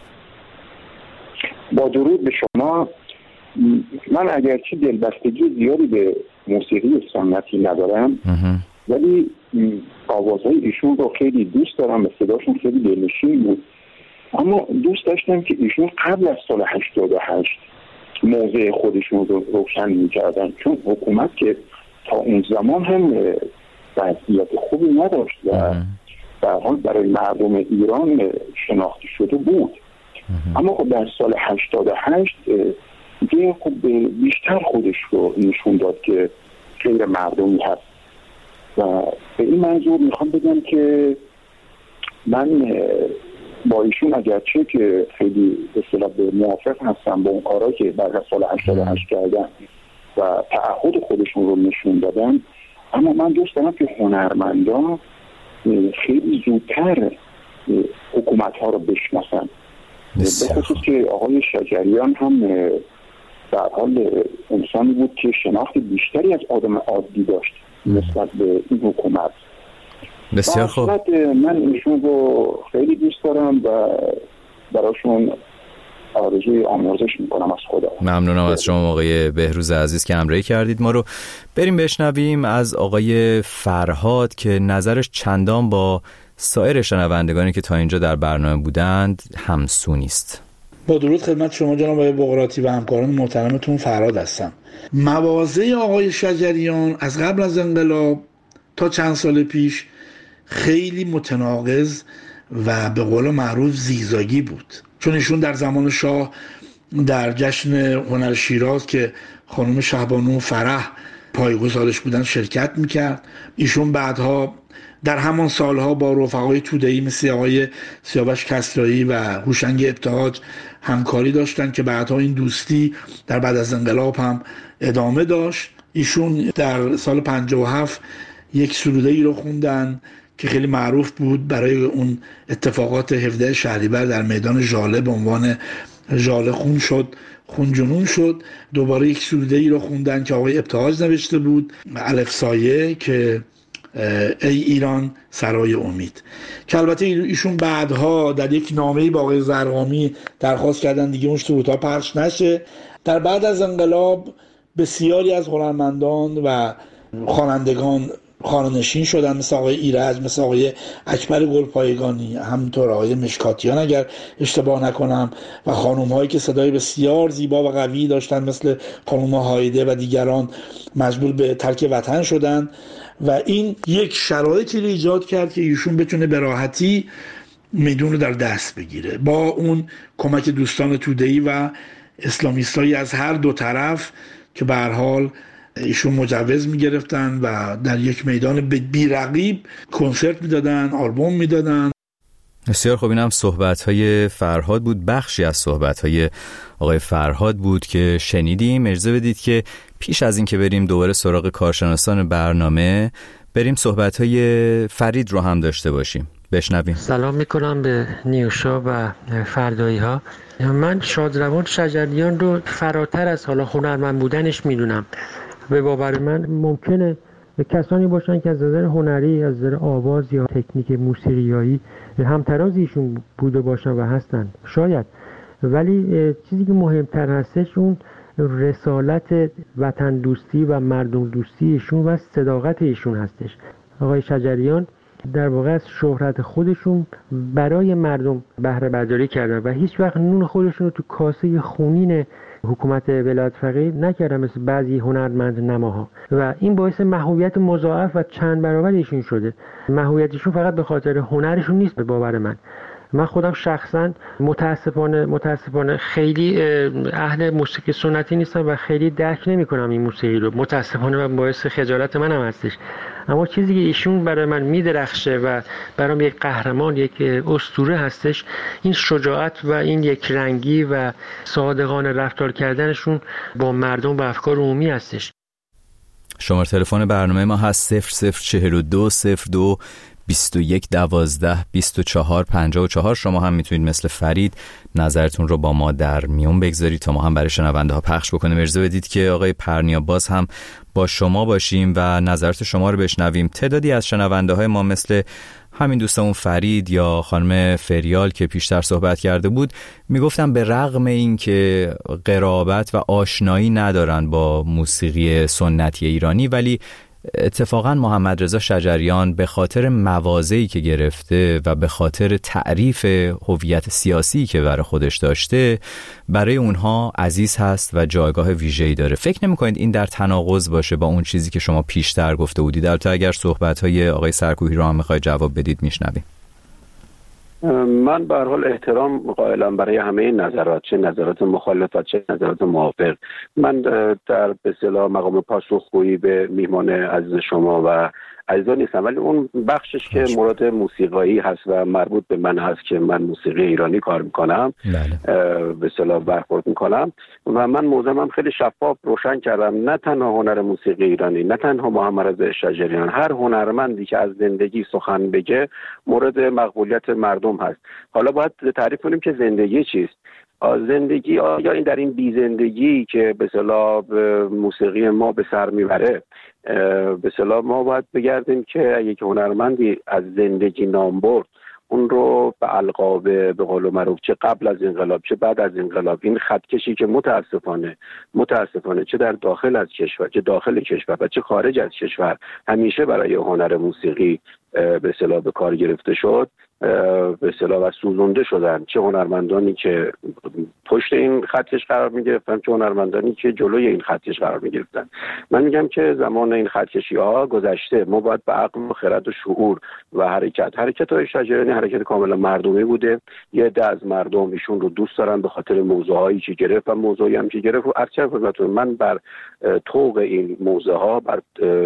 با درود به شما. من اگرچه دلبستگی زیادی به موسیقی سنتی ندارم ولی آوازهای ایشون رو خیلی دوست دارم و صداشون خیلی دلنشین بود، اما دوست داشتم که ایشون قبل از سال هشتاد و هشت موضع خودشون رو روشن می‌کردن، چون حکومت که تا اون زمان هم وضعیت خوبی نداشت و در حال برای مردم ایران شناخته شده بود. اما خب در سال هشتاد و هشت دیگه خب بیشتر خودش رو نشون داد که غیر مردمی هست و به این منظور میخوام بگم که من با ایشون اگرچه که خیلی به اصطلاح موافق هستم با اون کارا که بعد از سال هشتاد و هشت کردن و تعهد خودشون رو نشون دادن، اما من دوست دارم که هنرمندان خیلی زودتر حکومت ها رو بشناسن به خصوص که آقای شجریان هم در حال انسانی بود که شناخت بیشتری از آدم عادی داشت نسبت به این حکومت. بسیار خوب. من ایشون رو خیلی دوست دارم و براشون آرزوی آمرزش میکنم از خدا. ممنونم از شما آقای بهروز عزیز که همراهی کردید ما رو. بریم بشنویم از آقای فرهاد که نظرش چندان با سایر شنوندگانی که تا اینجا در برنامه بودند همسو نیست. با درود خدمت شما جناب آقای بقراطی و همکاران محترمتون، فرهاد هستم. مواضع آقای شجریان از قبل از انقلاب تا چند سال پیش خیلی متناقض و به قول معروف زیگزاگی بود، چون ایشون در زمان شاه در جشن هنر شیراز که خانم شهبانو فرح پایه‌گذارش بودن شرکت میکرد. ایشون بعدها در همان سالها با رفقای توده‌ای مثل آقای سیاوش کسرایی و هوشنگ ابتهاج همکاری داشتن که بعدها این دوستی در بعد از انقلاب هم ادامه داشت. ایشون در سال پنجاه و هفت یک سروده‌ای رو خوندن که خیلی معروف بود برای اون اتفاقات هفدهم شهریور در میدان ژاله به عنوان ژاله خون شد خون جنون شد. دوباره یک سروده‌ای رو خوندن که آقای ابتهاج نوشته بود، الف سایه، که ای ایران سرای امید، که البته ایشون بعدها در یک نامه‌ای با آقای زرقامی درخواست کردن دیگه اون سرودها پخش نشه. در بعد از انقلاب بسیاری از هنرمندان و خوانندگان خانه‌نشین شدن، مثل آقای ایرج، مثل آقای اکبر گلپایگانی، همینطور آقای مشکاتیان اگر اشتباه نکنم، و خانم‌هایی که صدای بسیار زیبا و قوی داشتن مثل خانم هایده و دیگران مجبور به ترک وطن شدن و این یک شرایطی رو ایجاد کرد که ایشون بتونه به راحتی میدون رو در دست بگیره با اون کمک دوستان توده‌ای و اسلامیستایی از هر دو طرف که به هر حال ایشون مجوز میگرفتن و در یک میدان بی رقیب کنسرت میدادن، آلبوم میدادن. بسیار خوب. این هم صحبت‌های فرهاد بود، بخشی از صحبت‌های آقای فرهاد بود که شنیدیم. اجازه بدید که پیش از این که بریم دوباره سراغ کارشناسان برنامه، بریم صحبت‌های فرید رو هم داشته باشیم. بشنویم. سلام میکنم به نیوشا و فردایی ها. من شادروان شجریان رو فراتر از حالا هنرمند بودنش میدونم. به باور من ممکنه کسانی باشن که از نظر هنری، از نظر آواز یا تکنیک موسیقیایی همتراز ایشون بوده باشن و هستن شاید، ولی چیزی که مهمتر هستش اون رسالت وطن دوستی و مردم دوستی ایشون و صداقت ایشون هستش. آقای شجریان در واقع از شهرت خودشون برای مردم بهره برداری کردن و هیچ وقت نون خودشون رو تو کاسه خونین حکومت ولایت فقیه نکردن مثل بعضی هنرمند نماها و این باعث محبوبیت مضاعف و چند برابر ایشون شده. محبوبیتشون فقط به خاطر هنرشون نیست. به باور من من خودم شخصا متاسفانه متاسفانه خیلی اهل موسیقی سنتی نیستم و خیلی درک نمی‌کنم این موسیقی رو، متاسفانه، و باعث خجالت من هم هستش. اما چیزی که ایشون برای من میدرخشه و برام یک قهرمان، یک اسطوره هستش، این شجاعت و این یک رنگی و صادقانه رفتار کردنشون با مردم و افکار عمومی هستش. شماره تلفن برنامه ما هست صفر صفر چهل و دو صفر دو بیست و یک دوازده بیست و چهار پنجاه و چهار. شما هم میتونید مثل فرید نظرتون رو با ما در میون بگذارید تا ما هم برای شنونده ها پخش بکنیم. اجازه بدید که آقای پرنیا باز هم با شما باشیم و نظرات شما رو بشنویم. تعدادی از شنونده های ما مثل همین دوستمون فرید یا خانم فریال که پیشتر صحبت کرده بود میگفتن به رغم این که قرابت و آشنایی ندارن با موسیقی سنتی ایرانی، ولی اتفاقا محمد رضا شجریان به خاطر مواضعی که گرفته و به خاطر تعریف هویت سیاسی که برای خودش داشته برای اونها عزیز هست و جایگاه ویژه‌ای داره. فکر نمی‌کنید این در تناقض باشه با اون چیزی که شما پیشتر گفته بودید؟ البته اگر صحبت‌های آقای سرکوهی رو هم می‌خواید جواب بدید میشنویم. من به هر حال احترام قائلم برای همه نظرات، چه نظرات مخالف و چه نظرات موافق. من در به اصطلاح مقام پاسخگویی به میهمان عزیز شما و عزیزان نیستم، ولی اون بخشش که مورد موسیقایی هست و مربوط به من هست که من موسیقی ایرانی کار میکنم به اصطلاح برخورد میکنم و من موضوعم خیلی شفاف روشن کردم. نه تنها هنر موسیقی ایرانی، نه تنها محمد رضا شجریان، هر هنرمندی که از زندگی سخن بگه مورد مقبولیت مردم مردم هست. حالا باید تعریف کنیم که زندگی چیست. زندگی آیا این در این بی زندگی که به اصطلاح موسیقی ما به سر میبره، به اصطلاح ما باید بگردیم که یک هنرمندی از زندگی نام برد، اون رو به القاب به قول معروف چه قبل از انقلاب چه بعد از انقلاب، این خطکشی که متاسفانه متاسفانه چه در داخل از کشور چه داخل کشور و چه خارج از کشور همیشه برای هنر موسیقی به اصطلاح به کار گرفته شد، به اصطلاح و سوزونده شدن، چه هنرمندانی که پشت این خطکش قرار می گرفتن چه هنرمندانی که جلوی این خطکش قرار می گرفتن. من میگم که زمان این خطکشی ها گذشته. ما باید به عقل و خرد و شعور و حرکت حرکت های شجریانی حرکت کاملا مردمی بوده. یه عده از مردم ایشون رو دوست دارن به خاطر موضوعایی که گرفت و موضوعی هم که گرفت. هرچند خدمتتون من بر طوق این موضوع ها، بر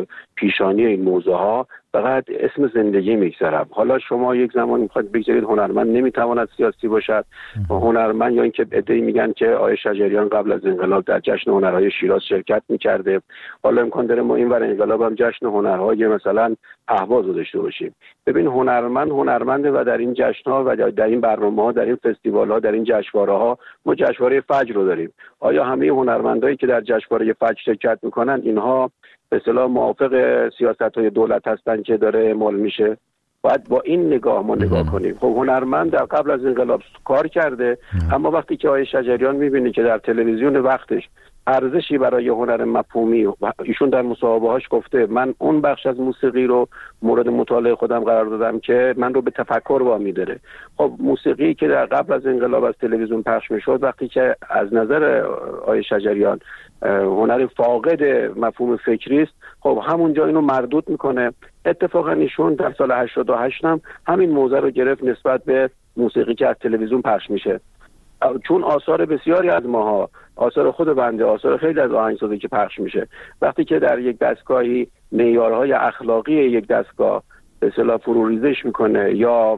پیشانی این موضوع ها فقط اسم زندگی میگذارم. حالا شما یک زمان میخواد بگذارید هنرمند نمیتواند سیاسی باشد، هنرمند یا اینکه عده‌ای میگن که آقای شجریان قبل از انقلاب در جشن هنرهای شیراز شرکت میکرده، حالا امکان داره ما اینور انقلاب هم جشن هنرهای مثلا اهواز رو داشته باشیم. ببین هنرمند هنرمنده و در این جشن‌ها و در این برنامه‌ها، در این فستیوال‌ها، در این جشنواره‌ها ما جشنواره فجر رو داریم. آیا همه هنرمندایی که در جشنواره فجر شرکت میکنن اینها به اصطلاح موافق سیاست‌های دولت هستن که داره اعمال میشه؟ باید با این نگاه ما نگاه کنیم. خب هنرمند در قبل از انقلاب کار کرده، اما وقتی که آقای شجریان میبینه که در تلویزیون وقتش ارزشی برای هنر مفهومی، ایشون در مصاحبه‌هاش گفته من اون بخش از موسیقی رو مورد مطالعه خودم قرار دادم که من رو به تفکر وامی داره. خب موسیقی که در قبل از انقلاب از تلویزیون پخش میشد، وقتی که از نظر آقای شجریان هنر فاقد مفهوم فکری است، خب همونجا اینو مردود میکنه. اتفاقا ایشون در سال هشتاد و هشت هم همین موضوع رو گرفت نسبت به موسیقی که از تلویزیون پخش میشه، چون آثار بسیاری از ماها، آثار خود بنده، آثار خیلی از آهنگسازی که پخش میشه، وقتی که در یک دستگاهی معیارهای اخلاقی یک دستگاه به اصطلاح فروریزش میکنه یا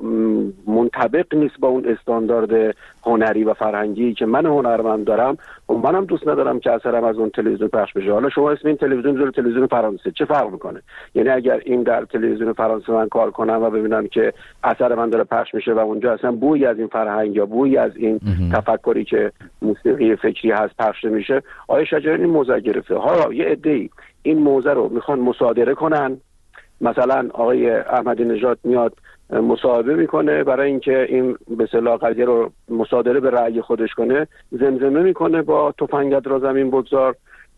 منطبق نیست با اون استاندارد هنری و فرهنگی که من هنرمند دارم، و منم دوست ندارم که اثرم از اون تلویزیون پخش بشه. حالا شما اسم این تلویزیون بذارید تلویزیون فرانسه، چه فرق میکنه؟ یعنی اگر این در تلویزیون فرانسه من کار کنم و ببینم که اثر من داره پخش میشه و اونجا اصلا بویی از این فرهنگ یا بویی از این تفکری که موسیقی فکری هست پخش میشه، آقای شجریان این موضوع گرفته. حالا یه عده‌ای این موضوع رو میخوان مصادره کنن، مثلا آقای احمدی نژاد میاد مصاحبه میکنه برای اینکه این به اصطلاح قضیه رو مصادره به رأی خودش کنه، زمزمه میکنه با تفنگت را زمین بگذار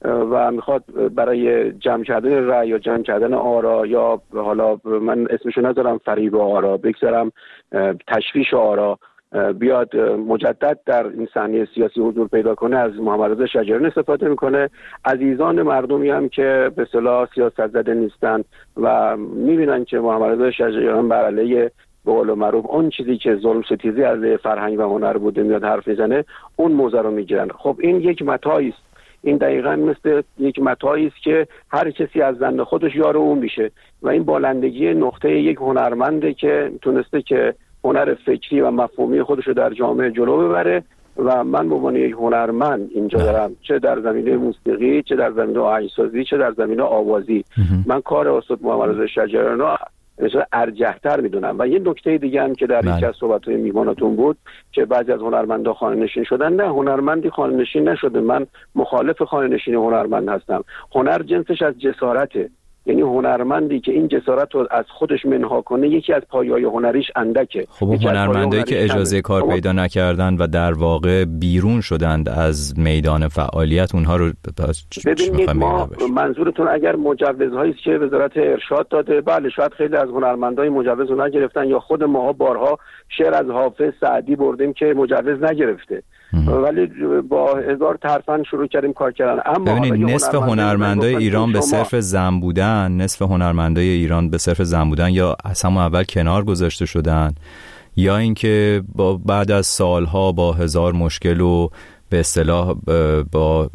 و میخواد برای جمع کردن رأی یا جمع کردن آرا، یا حالا من اسمشو نذارم فریب آرا، بگذارم تشویش آرا، بیاد مجدد در این صحنه سیاسی حضور پیدا کنه، از محمد رضا شجریان استفاده میکنه. عزیزان مردمی هم که به اصطلاح سیاست زده نیستن و میبینن که محمد رضا شجریان بر علیه به قول معروف اون چیزی که ظلم ستیزی علیه فرهنگ و هنر بوده میاد حرف میزنه، اون موضوع رو میگیرن. خب این یک متاعی است، این دقیقاً مثل یک متاعی است که هر کسی از زن خودش یار اون میشه و این بالندگی نقطه یک هنرمنده که تونسته که هنر فکری و مفهومی خودش رو در جامعه جلو ببره. و من به عنوان یک هنرمند اینجا دارم، چه در زمینه موسیقی، چه در زمینه آهنگسازی، چه در زمینه آوازی، من کار استاد محمد رضا شجریان رو ارجح‌تر میدونم. و یه نکته دیگه هم که در یکی از صحبت‌های میهماناتون بود که بعضی از هنرمندا خانه‌نشین شدن، نه، هنرمندی خانه‌نشین نشده. من مخالف خانه‌نشینی هنرمند هستم. هنر جنسش از جسارته، یعنی هنرمندی که این جسارت رو از خودش منها کنه یکی از پایه‌های هنریش اندکه. خب هنرمندایی که اجازه کار پیدا نکردن و در واقع بیرون شدند از میدان فعالیت، اونها رو ببینید. ما منظورتون اگر مجوزهایی است که وزارت ارشاد داده، بله شاید خیلی از هنرمندای مجوز رو نگرفتن، یا خود ماها بارها شعر از حافظ سعدی بردیم که مجوز نگرفته، ولی با هزار ترفند شروع کردیم کار کردن. اما ببینید نصف هنرمندای ایران به صرف زن بودن، نصف هنرمندای ایران به صرف زن بودن یا از همون اول کنار گذاشته شدن، یا اینکه با بعد از سالها با هزار مشکل و به اصطلاح با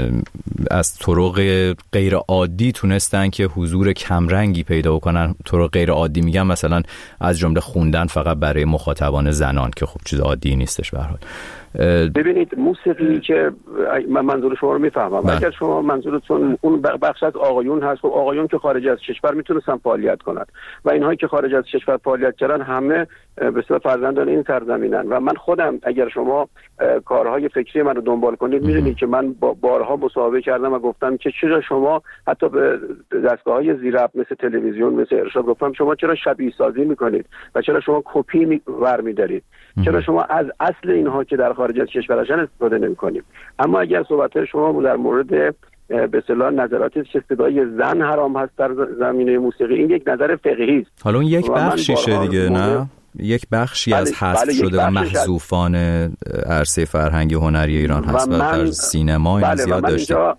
از طرق غیر عادی تونستن که حضور کمرنگی پیدا کنن. طرق غیر عادی میگم مثلا از جمله خوندن فقط برای مخاطبان زنان که خب چیز عادی نیستش به هر حال. ببینید موسیقی که من منظور شما رو میفهمم، بله. اگر شما منظورتون اون بخش از آقایون هست، خب آقایون که خارج از کشور میتونستن فعالیت کنن و اینهایی که خارج از کشور فعالیت کردن همه به اصطلاح فرزندان این سرزمینن و من خودم اگر شما کارهای فکری من رو دنبال کنید میدونید که من با بارها مصاحبه کردم و گفتم که چرا شما حتی به دستگاه‌های زیرربط مثل تلویزیون مثل ارشاد گفتم شما چرا شبیه سازی میکنید و چرا شما کپی می برمی‌دارید، چرا شما از اصل اینها که در خارج از کشور هستن استفاده نمی‌کنید. اما اگر صحبت شما در مورد به اصطلاح نظراتی که صدای زن حرام هست در زمینه موسیقی، این یک نظر فقهی است. حالا اون یک بخشیشه دیگه، نه یک بخشی بله، از حذف بله، شده و محذوفان عرصه فرهنگی هنری ایران هست و, و در سینما این بله، زیاد داشته.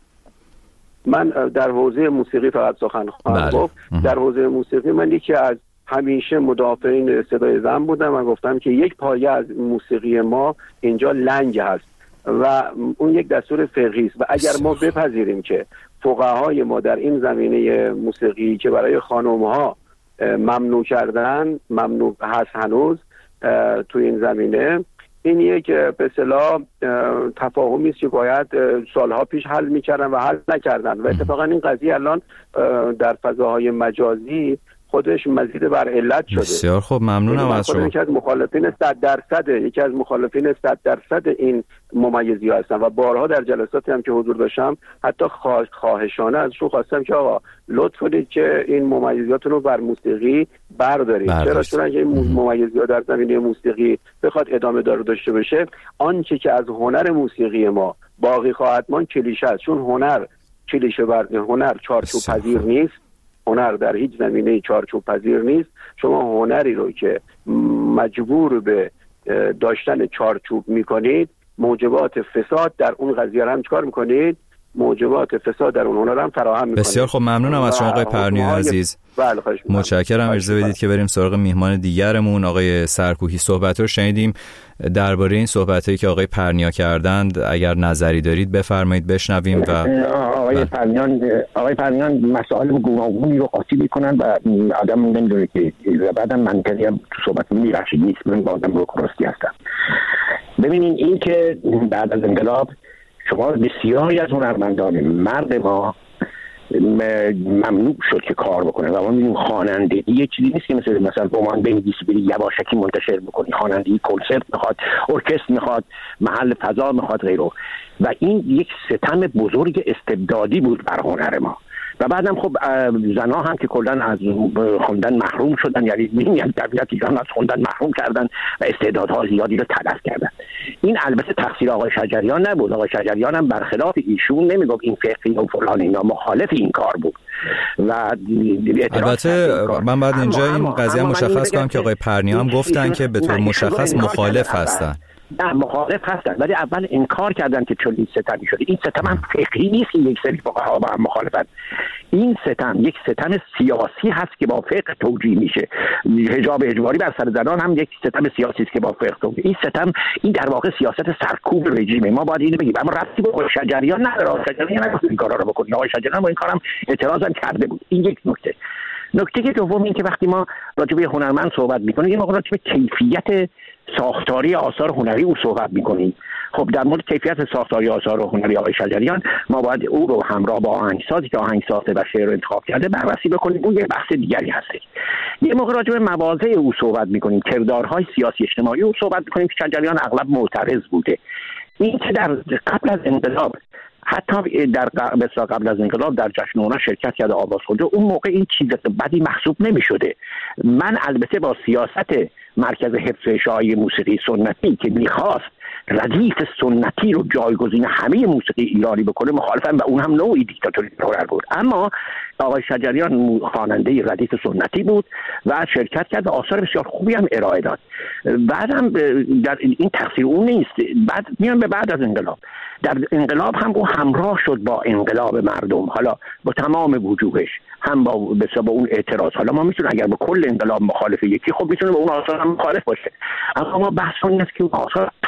من در حوزه موسیقی فقط سخن خواهم گفت. بله. در حوزه موسیقی من یکی از همیشه مدافعین صدای زن بودم و گفتم که یک پایه از موسیقی ما اینجا لنگ هست و اون یک دستور فقهی است و اگر ما بپذیریم که فقهای ما در این زمینه موسیقی که برای خانم‌ها ممنوع کردن، ممنوع هست هنوز تو این زمینه، این یک به اصطلاح تفاهمی است که باید سالها پیش حل می‌کردن و حل نکردن و اتفاقا این قضیه الان در فضاهای مجازی خودش مزید بر علت شده. بسیار خوب، ممنونم از شما. یکی از مخالفین صد درصد یکی از مخالفین صد درصد این ممیزی ها هستم و بارها در جلساتی هم که حضور داشتم حتی خواهشانه ازشون خواستم که آقا لطف کنید که این ممیزیاتون رو بر موسیقی بردارید. چرا؟ چون اگه این ممیزی ها در زمینه موسیقی بخواد ادامه دار داشته باشه، آنچه که از هنر موسیقی ما باقی خواهد ماند کلیشه است، چون هنر کلیشه بر هنر چارچوب پذیر نیست. هنر در هیچ زمینه چارچوب پذیر نیست. شما هنری رو که مجبور به داشتن چارچوب میکنید، موجبات فساد در اون قضیه هم چکار میکنید؟ موجبات فساد در اون هنر هم فراهم میکنید. بسیار خب، ممنونم از شما آقای پرنیای عزیز. بله، متشکرم. اجازه بدید که بریم سراغ میهمان دیگرمون، آقای سرکوهی. صحبت رو شنیدیم درباره این صحبتایی که آقای پرنیا کردند. اگر نظری دارید بفرمایید بشنویم. و آقای پرنیان آقای پرنیان مسائل گوناگونی رو قاطی میکنن و آدم نمیدونه که بعدم منطقی هم تو صحبت میرشید نیست. من با آدم رو کراستی هستم. ببینین این که بعد از انقلاب شما بسیاری از هنرمندان مرد ما ممنوع شد که کار بکنه و ما می‌بینیم خوانندگی یه چیزی نیست که مثل مثلا رمان بنویسی بری یواشکی منتشر بکنی. خوانندگی کنسرت میخواد، ارکستر میخواد، محل فضا میخواد غیره و این یک ستم بزرگ استبدادی بود بر هنر ما. و بعدم خب زنها هم که کلا از خوندن محروم شدن، یعنی می‌بینید طبیعت ایران از خوندن محروم کردن و استعدادها زیادی رو تلف کردن. این البته تقصیر آقای شجریان نبود. آقای شجریان هم برخلاف ایشون نمیگفت این فقهی و فلان، اینا مخالف این کار بود و البته من بعد اینجا این قضیه مشخص کنم که آقای پرنیا هم گفتن که به طور مشخص مخالف هستن. نه، مخالف هستن ولی اول انکار کردن که چون این ستمی شده. این ستم هم فقهی نیست که یک سری فقها با هم مخالفن. این ستم یک ستم سیاسی هست که با فقه توجیه میشه. حجاب اجباری بر سر زنان هم یک ستم سیاسی است که با فقه توجیه. این ستم این در واقع سیاست سرکوب رژیمه. ما باید اینو بگیم. اما ربطی به آقای شجریان نداره. شجریان نگفت این کارا رو بکنید. آقای شجریان با این کارم اعتراض هم کرده بود. این یک نکته. نکته دوم این که وقتی ما راجع به هنرمند صحبت می‌کنیم، یه موقع راجع به کیفیت ساختاری آثار هنری او صحبت می‌کنیم. خب در مورد کیفیت ساختاری آثار هنری آقای شجریان ما باید او رو همراه با آهنگسازی که آهنگ ساخته و شعر رو انتخاب کرده بررسی بکنیم. اون یه بحث دیگری هست. یه موقع راجع به مواضع او صحبت می‌کنیم، کردارهای سیاسی اجتماعی او صحبت می‌کنیم که شجریان اغلب معترض بوده. این که در قبل از انقلاب حتی در قبل از انقلاب در جشن هنر شرکت کرده، آواز خونده، اون موقع این چیز بدی محسوب نمی شده. من البته با سیاست مرکز حفظ اشاعه موسیقی سنتی که میخواست ردیف سنتی رو جایگزین همه موسیقی ایرانی بکنه مخالفم و اون هم نوعی دیکتاتوری هنر بود. اما آقای شجریان خواننده ردیف سنتی بود و شرکت کرد و آثار بسیار خوبی هم ارائه داد. بعدم در این تقصیر اون نیست. بعد میان به بعد از انقلاب، در انقلاب هم او همراه شد با انقلاب مردم، حالا با تمام وجوهش، هم با با اون اعتراض. حالا ما میتونیم اگر با کل انقلاب مخالف یکی، خب میتونه با اون آثار هم مخالف باشه. اما ما بحث این است که اون آثار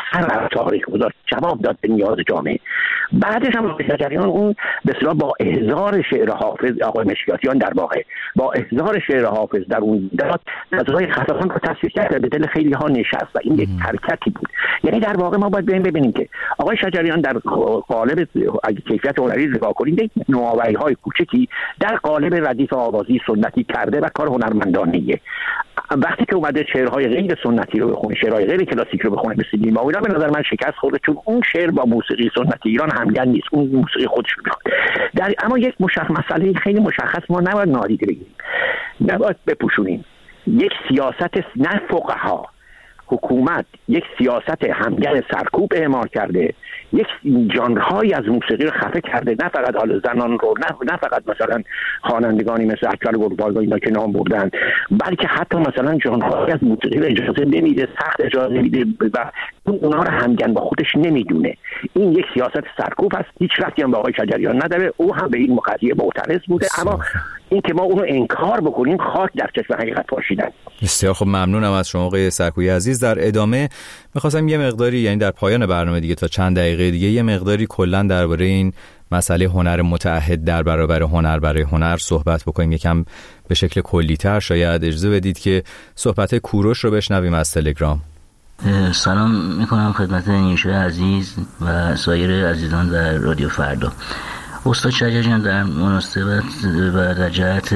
اثر بر تاریخ گذاشت، جواب داد به نیاز جامعه. بعدش هم شجریان اون به اصطلاح با احضار شعر حافظ آقای مشکیاتیان در واقع با احضار شعر حافظ در اون داد نظرهای خطابان رو تصویر کرد، به دل خیلی ها نشست و این یک حرکتی بود. یعنی در واقع ما باید ببینیم ببینیم که آقای شجریان در قالب اگه کیفیت هنری نگاه کنیم یک نوآوری‌های کوچکی در قالب ردیف آوازی سنتی کرده و کار هنرمندانه‌ایه. وقتی که اومده شعرهای غیر سنتی رو بخونه، شعرهای غیر کلاسیک رو بخونه مثل نیما و اینا، به نظر من شکست خورده، چون اون شعر با موسیقی سنتی ایران همگن نیست، اون موسیقی خودش رو میخواد. در اما یک مشخص مسئله خیلی مشخص ما نباید نادیده بگیریم، نباید بپوشونیم. یک سیاست نه فقها، حکومت یک سیاست همگن سرکوب اعمال کرده، یک ژانرهایی از موسیقی رو خفه کرده، نه فقط حال زنان رو، نه نه فقط مثلا خوانندگانی مثل اکبر گلپایگاه اینا که نام بردن، بلکه حتی مثلا ژانرهایی از موسیقی رو اجازه نمیده، سخت اجازه میده و اون اونها رو همگن با خودش نمیدونه. این یک سیاست سرکوب است، هیچ ربطی هم به آقای شجریان نداره، او هم به این قضیه معترض بوده. اما این که ما اونو انکار بکنیم خاک در چشم حقیقت پاشیدن. بسیار خب، ممنونم از شما آقای سرکویی عزیز. در ادامه می‌خواستم یه مقداری، یعنی در پایان برنامه دیگه تا چند دقیقه دیگه، یه مقداری کلا درباره این مسئله هنر متعهد در برابر هنر برای هنر صحبت بکنیم، یکم به شکل کلی‌تر. شاید اجازه بدید که صحبت کوروش رو بشنویم از تلگرام. سلام میکنم خدمت نیوشا عزیز و سایر عزیزان در رادیو فردا. استاد شجریان در مناسبت و در جهت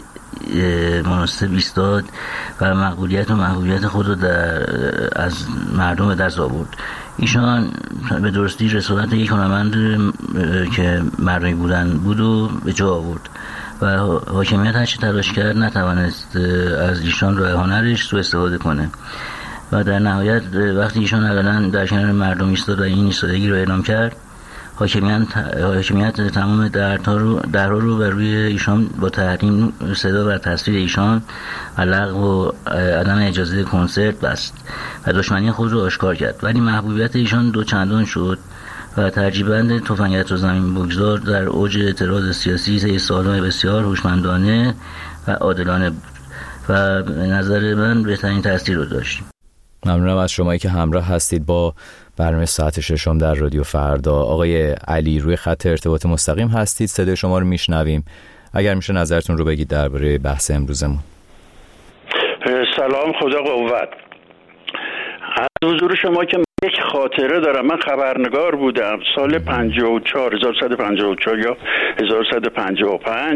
مناسب ایستاد و مقبولیت و محبوبیت خود رو در از مردم به دست آورد. ایشان به درستی رسالت یک هنرمند که مردمی بودن بود و به جا آورد و حاکمیت هرچی تلاش کرد نتوانست از ایشان راه هنرش سوء استفاده کنه و در نهایت وقتی ایشان علنا در کنار مردم ایستاد و این ایستادگی رو اعلام کرد، حاکمیت حاکمیت تمام درها رو درها رو بر روی ایشان با تحریم صدا و تصویر ایشان و لغو و عدم اجازه کنسرت بست و دشمنی خود رو آشکار کرد. ولی محبوبیت ایشان دو چندان شد و ترجیبند تفنگک رو زمین بگذار در اوج اعتراض سیاسی طی سالهای بسیار هوشمندانه و عادلانه بود و به نظر من بهترین تاثیر رو داشت. ممنونم از شمایی که همراه هستید با برنامه ساعت ششم در رادیو فردا. آقای علی روی خط ارتباط مستقیم هستید، صدای شما رو میشنویم. اگر میشه نظرتون رو بگید درباره بحث امروزمون. سلام، خدا قوت. از حضور شما که یک خاطره دارم. من خبرنگار بودم سال پنجاه و چهار هزار و سیصد و پنجاه و چهار یا هزار و سیصد و پنجاه و پنج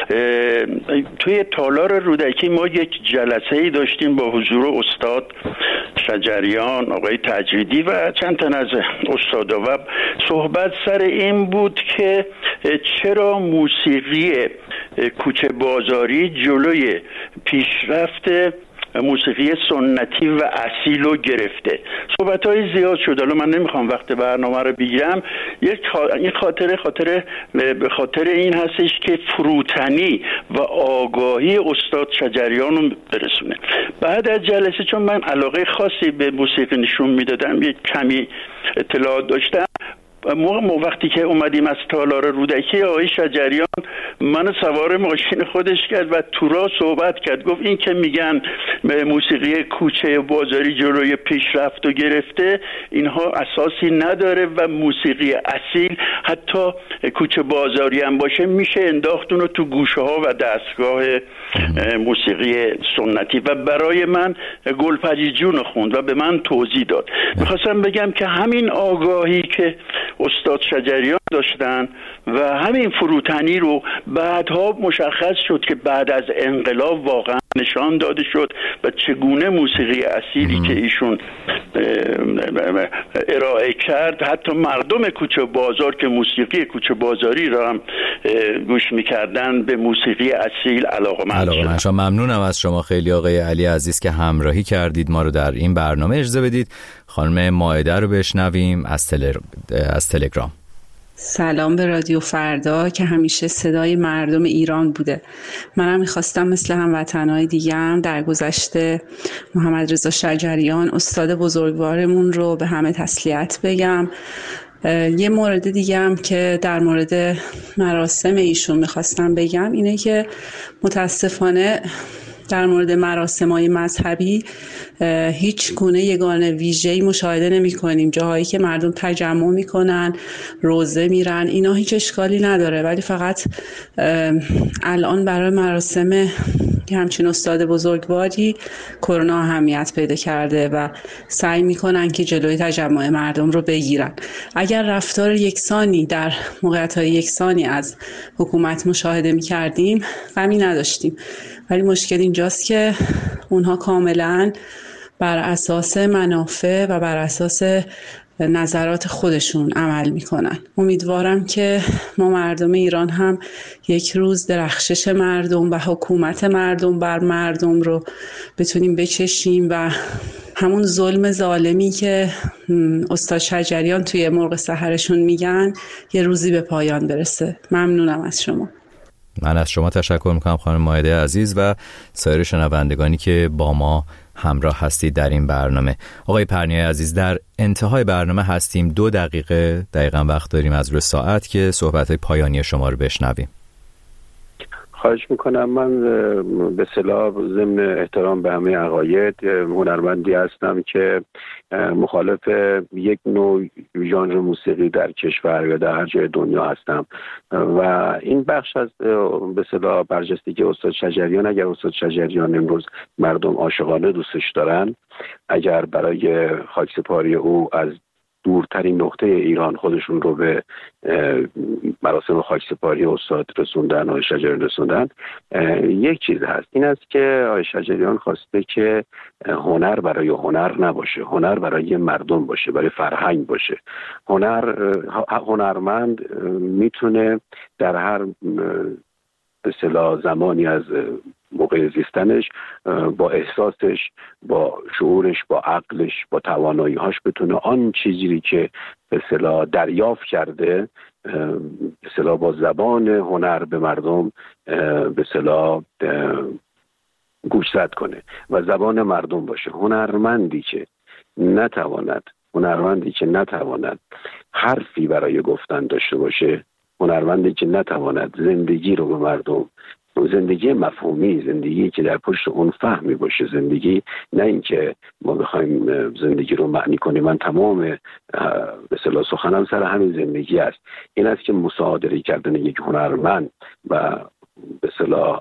توی تالار رودکی ما یک جلسه‌ای داشتیم با حضور استاد شجریان، آقای تجویدی و چند تن از استادا و صحبت سر این بود که چرا موسیقی کوچه بازاری جلوی پیشرفت موسیقی سنتی و اصیل رو گرفته. صحبت‌های زیاد شد، حالا من نمیخوام وقت برنامه رو بگیرم. یک این خاطره خاطره به خاطر این هستش که فروتنی و آگاهی استاد شجریان رو برسونه. بعد از جلسه چون من علاقه خاصی به موسیقی نشون میدادم، یک کمی اطلاعات داشتم، موقع وقتی که اومدیم از تالار رودکی آقای شجریان من سوار ماشین خودش کرد و تو راه صحبت کرد. گفت این که میگن موسیقی کوچه بازاری جلوی پیشرفت و گرفته، اینها اساسی نداره و موسیقی اصیل حتی کوچه بازاری هم باشه میشه انداخت اونو تو گوشه ها و دستگاه موسیقی سنتی. و برای من گلپریجون خوند و به من توضیح داد. میخواستم بگم که همین آگاهی که استاد شجریان داشتن و همین فروتنی رو بعدها مشخص شد که بعد از انقلاب واقعا نشان داده شد و چگونه موسیقی اصیلی که ایشون ارائه کرد حتی مردم کوچه بازار که موسیقی کوچه بازاری را هم گوش میکردن به موسیقی اصیل علاقه‌مند شدن. ممنونم از شما خیلی آقای علی عزیز که همراهی کردید ما رو در این برنامه. اجازه بدید خانم مائده رو بشنویم از, تل... از تلگرام. سلام به رادیو فردا که همیشه صدای مردم ایران بوده. منم میخواستم مثل هموطنهای دیگه هم در گذشته محمد رضا شجریان استاد بزرگوارمون رو به همه تسلیت بگم. یه مورد دیگه هم که در مورد مراسم ایشون میخواستم بگم اینه که متاسفانه در مورد مراسم‌های مذهبی هیچ گونه یگانه ویژه‌ای مشاهده نمی‌کنیم. جاهایی که مردم تجمع می‌کنن، روزه میرن، اینا هیچ اشکالی نداره، ولی فقط الان برای مراسم که همچین استاد بزرگواری کرونا اهمیت پیدا کرده و سعی می‌کنن که جلوی تجمع مردم رو بگیرن. اگر رفتار یکسانی در موقعیت‌های یکسانی از حکومت مشاهده می‌کردیم غمی نداشتیم، ولی مشکل اینجاست که اونها کاملاً بر اساس منافع و بر اساس نظرات خودشون عمل میکنن. امیدوارم که ما مردم ایران هم یک روز درخشش مردم و حکومت مردم بر مردم رو بتونیم بچشیم و همون ظلم ظالمی که استاد شجریان توی مرغ سحرشون میگن یه روزی به پایان برسه. ممنونم از شما. من از شما تشکر میکنم خانم مائده عزیز و سایر شنوندگانی که با ما همراه هستید در این برنامه. آقای پرنیای عزیز، در انتهای برنامه هستیم، دو دقیقه دقیقا وقت داریم از روی ساعت که صحبت‌های پایانی شما رو بشنویم. خواهش میکنم. من به اصطلاح ضمن احترام به همه عقاید هنرمندی هستم که مخالف یک نوع ژانر موسیقی در کشور یا در هر جای دنیا هستم و این بخش از به اصطلاح برجستگی استاد شجریان. اگر استاد شجریان امروز مردم عاشقانه دوستش دارن، اگر برای خاکسپاری او از دورترین نقطه ایران خودشون رو به مراسم خاکسپاری استاد رسوندن، آقای شجریان رسوندن، یک چیز هست، این است که آقای شجریان خواسته که هنر برای هنر نباشه، هنر برای مردم باشه، برای فرهنگ باشه. هنر هنرمند میتونه در هر به اصطلاح زمانی از موقع زیستنش با احساسش، با شعورش، با عقلش، با توانایی‌هاش بتونه آن چیزی که به اصطلاح دریافت کرده به اصطلاح با زبان هنر به مردم به اصطلاح گوشزد کنه و زبان مردم باشه. هنرمندی که نتواند هنرمندی که نتواند حرفی برای گفتن داشته باشه، هنرمندی که نتواند زندگی رو به مردم، زندگی مفهومی، زندگی که در پشت اون فهمی باشه، زندگی نه اینکه ما بخوایم زندگی رو معنی کنیم. من تمام به اصطلاح سخنم سر همین زندگی است. این است که مصادره کردن یک هنرمند و به اصطلاح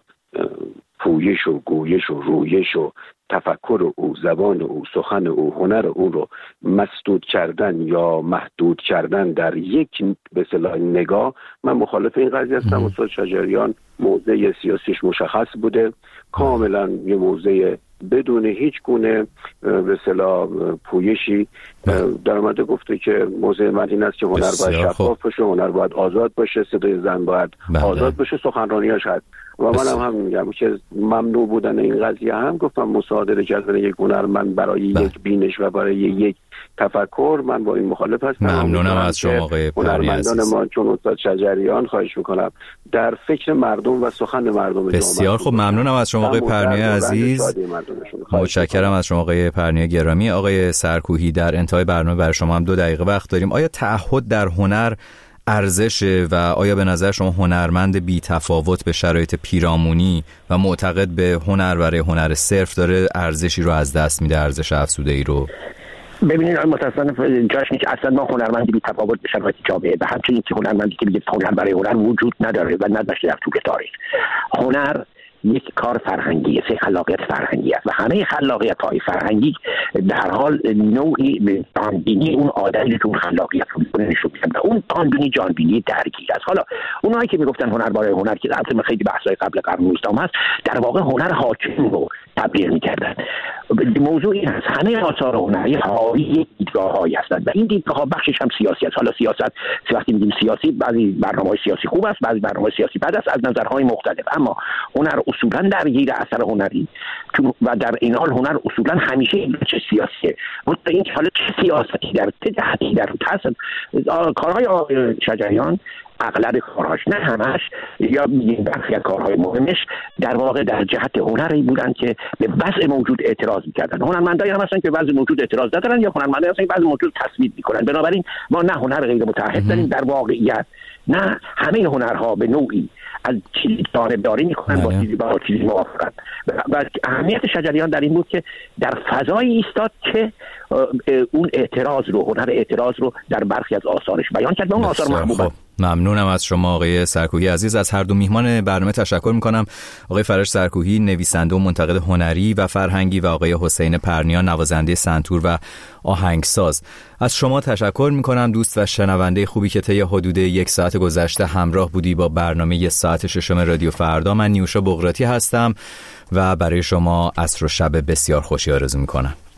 پویش و گویش و رویش و تفکر او، زبان او، سخن او، هنر او رو مسدود کردن یا محدود کردن در یک به اصطلاح نگاه، من مخالف این قضیه هستم. استاد شجریان موضع سیاسیش مشخص بوده، کاملا یه موضع بدون هیچ گونه به اصطلاح پویشی در اومده گفته که موضع من این است که هنر باید شفاف باشه، هنر باید آزاد باشه، صدای زن باید بله. آزاد باشه، سخنرانیاش هست و من هم, هم میگم که ممنوع بودن این قضیه هم گفتم مصادره کردن یک هنرمند برای بله. یک بینش و برای یک تفکر، من با این مخالف هستم. ممنونم از شما آقای پرنیای عزیز. ما چون استاد شجریان خواهش میکنم در فکر مردم و سخن مردم بسیار خوب. ممنونم از شما آقای پرنیای عزیز. متشکرم از شما آقای پرنیای گرامی. آقای سرکوهی، در انتهای برنامه برای شما هم دو دقیقه وقت داریم. آیا تعهد در هنر ارزشه و آیا به نظر شما هنرمند بی تفاوت به شرایط پیرامونی و معتقد به هنر برای هنر صرف داره ارزشی رو از دست میده، ارزش افزوده‌ای رو؟ ببینید متاسفانه جاش نیست اصلا ما هنرمندی بی تفاوت به شرایط جامعه و همچنین که هنرمندی که میگه هنر برای هنر وجود نداره و نداشته در طول تاریخ. هنر یک کار فرهنگیه، سه خلاقیت فرهنگی است و همه خلاقیت های فرهنگی در حال نوعی جانبینی اون آدمی که اون خلاقیت رو میکنه نشون میدن و اون جانبینی جانبینی درگیر است. حالا اونایی که میگفتن هنر برای هنر که اصلا خیلی بحث‌های قبل قرن نوزدهم هست، در واقع هنر حاکم رو تبلیغ میکردن. موضوع این هست همه آثار هنری حاوی یک دیدگاه‌هایی هستند و این دیدگاه‌ها بخشش هم سیاسی است. حالا سیاست وقتی میگیم سیاسی، بعضی برنامه‌های سیاسی خوب است، بعضی برنامه‌های سیاسی بد است، از نظرهای مختلف، اما هنر اصولا درگیر اثر هنری و در این حال هنر اصولا همیشه چه سیاسیه. وقتی این حالا چه سیاستی در چه جهتی در هست. کارهای شجریان اغلب کارهاش، نه همش، یا میگیم برخی از کارهای مهمش در واقع در جهت هنری بودن که به وضع موجود اعتراض می‌کردن. هنرمندایی هم هستن که وضع موجود اعتراض ندارن یا هنرمندایی هستن که وضع موجود تثبیت می‌کنن. بنابراین ما نه هنر غیر متعهد داریم در واقعیت، نه همه هنرها به نوعی از چیزی جانبداری میکنن با چیزی با چیزی موافقن. و اهمیت شجریان در این بود که در فضایی ایستاد که اون اعتراض رو، هنر اعتراض رو در برخی از آثارش بیان کرد. اون آثار محبوب. ممنونم از شما آقای سرکوهی عزیز. از هر دو میهمان برنامه تشکر میکنم. آقای فرش سرکوهی، نویسنده و منتقد هنری و فرهنگی، و آقای حسین پرنیان، نوازنده سنتور و آهنگساز. از شما تشکر میکنم دوست و شنونده خوبی که طی حدود یک ساعت گذشته همراه بودی با برنامه یک ساعت ششم رادیو فردا. من نیوشا بغراتی هستم و برای شما عصر و شب بسیار خوشی آرزو میکنم.